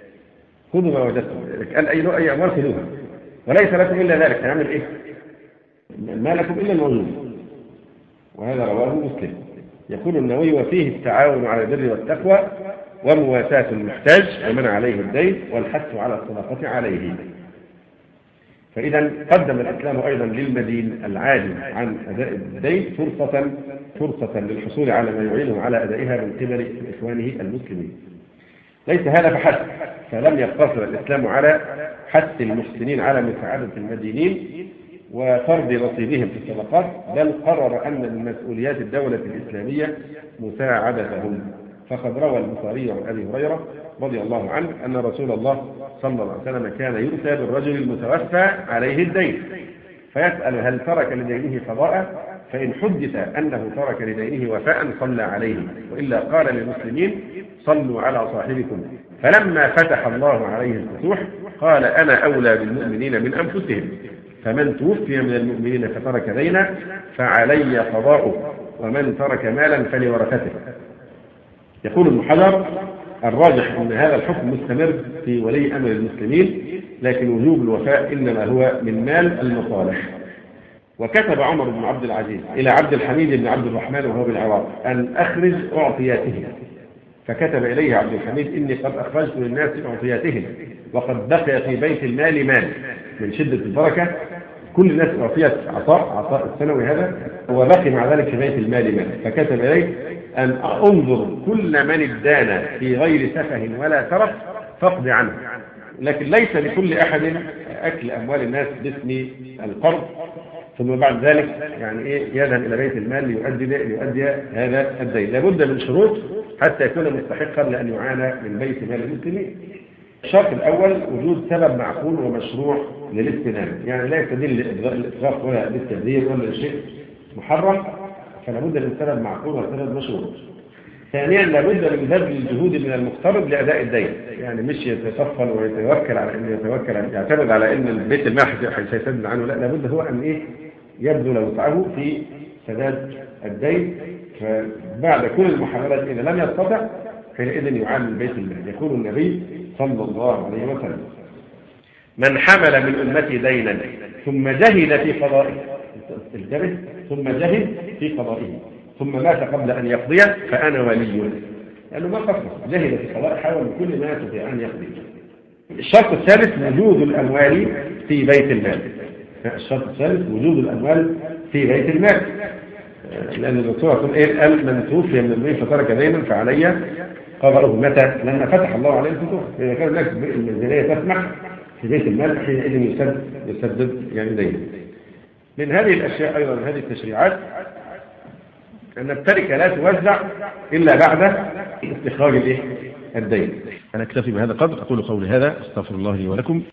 خذوا ما وجدتم، قال أي أي أموال خذوها وليس لكم إلا ذلك، هيعمل إيه؟ ما لكم إلا الموجود. وهذا رواه مسلم. يقول النووي وفيه التعاون على البر والتقوى ومواساة المحتاج ومن عليه الدين والحث على الصدقة عليه. فإذا قدم الإسلام أيضا للمدين العاجز عن أداء الدين فرصة فرصة للحصول على ما يعينه على أدائها من قبل إخوانه المسلمين. ليس هذا فحسب، فلم يقتصر الإسلام على حث المحسنين على مساعدة المدينين وفرض نصيبهم في الصدقات، بل قرر أن من مسؤوليات الدولة الإسلامية مساعدتهم. فقد روى البخاري عن أبي هريرة رضي الله عنه أن رسول الله صلى الله عليه وسلم كان يؤتى بالرجل المتوفى عليه الدين فيسأل هل ترك لدينه قضاء، فإن حدث أنه ترك لدينه وفاء صلى عليه، وإلا قال للمسلمين صلوا على صاحبكم. فلما فتح الله عليه الفتوح قال أنا أولى بالمؤمنين من أنفسهم، فمن توفي من المؤمنين فترك دينا فعلي قضاؤه، ومن ترك مالا فلورثته. يقول ابن حجر الراجح أن هذا الحكم مستمر في ولي أمر المسلمين، لكن وجوب الوفاء إنما هو من مال المصالح. وكتب عمر بن عبد العزيز إلى عبد الحميد بن عبد الرحمن وهو بالعراق أن أخرج أعطياته، فكتب إليه عبد الحميد إني قد أخرجت للناس أعطياتهم وقد بقي في بيت المال مال. من شدة البركة كل الناس أعطيت عطاء عطاء السنوي هذا، وبقي مع ذلك في بيت المال مال. فكتب إليه أن أنظر كل من ادان في غير سفه ولا ترف فاقض عنه. لكن ليس لكل أحد أكل أموال الناس باسم القرض ثم بعد ذلك يعني إيه يذهب إلى بيت المال ليؤدي ليؤدي هذا الدين. لابد من شروط حتى يكون مستحقا لأن يعانى من بيت مال المسلمين. الشرط الأول وجود سبب معقول ومشروع للاستنان، يعني لا يستدل الإسراف ولا للتبذير ولا لشيء محرم، فلا بد من سبب معقول وسبب مشروع. ثانيا لابد من بذل الجهود من المقترض لأداء الدين، يعني مش يتكفل ويتوكل على انه يتوكل يعتمد على ان البيت المال هيسدد عنه، لا لابد هو ان ايه يبذل وسعه في سداد الدين. فبعد كل المحاولات اذا لم يستطع حينئذ يعان من بيت المال. يقول النبي صلى الله عليه وسلم: من حمل من امتي دينا ثم جهد في قضائه، انتبه، ثم جهد في قضائه ثم مات قبل أن يقضيه فأنا ولي، لأنه ما قصر جهد في قضاء حاول بكل ما يستطيع أن يقضي. الشرط الثالث وجود الأموال في بيت المال. الشرط الثالث وجود الأموال في بيت المال، لأن الدكتور يقول إيه قال من توفي من المين فترك دينا فعلي قضاؤه. متى؟ لما فتح الله عليه الفتوح، إذا كان هناك الميزانية تسمح في بيت المال حينئذ يسدد يسدد يعني دين. من هذه الأشياء أيضا من هذه التشريعات أن التركة لا توزع إلا بعد استخراج الدين. أنا أكتفي بهذا القدر، أقول قولي هذا، أستغفر الله لي ولكم.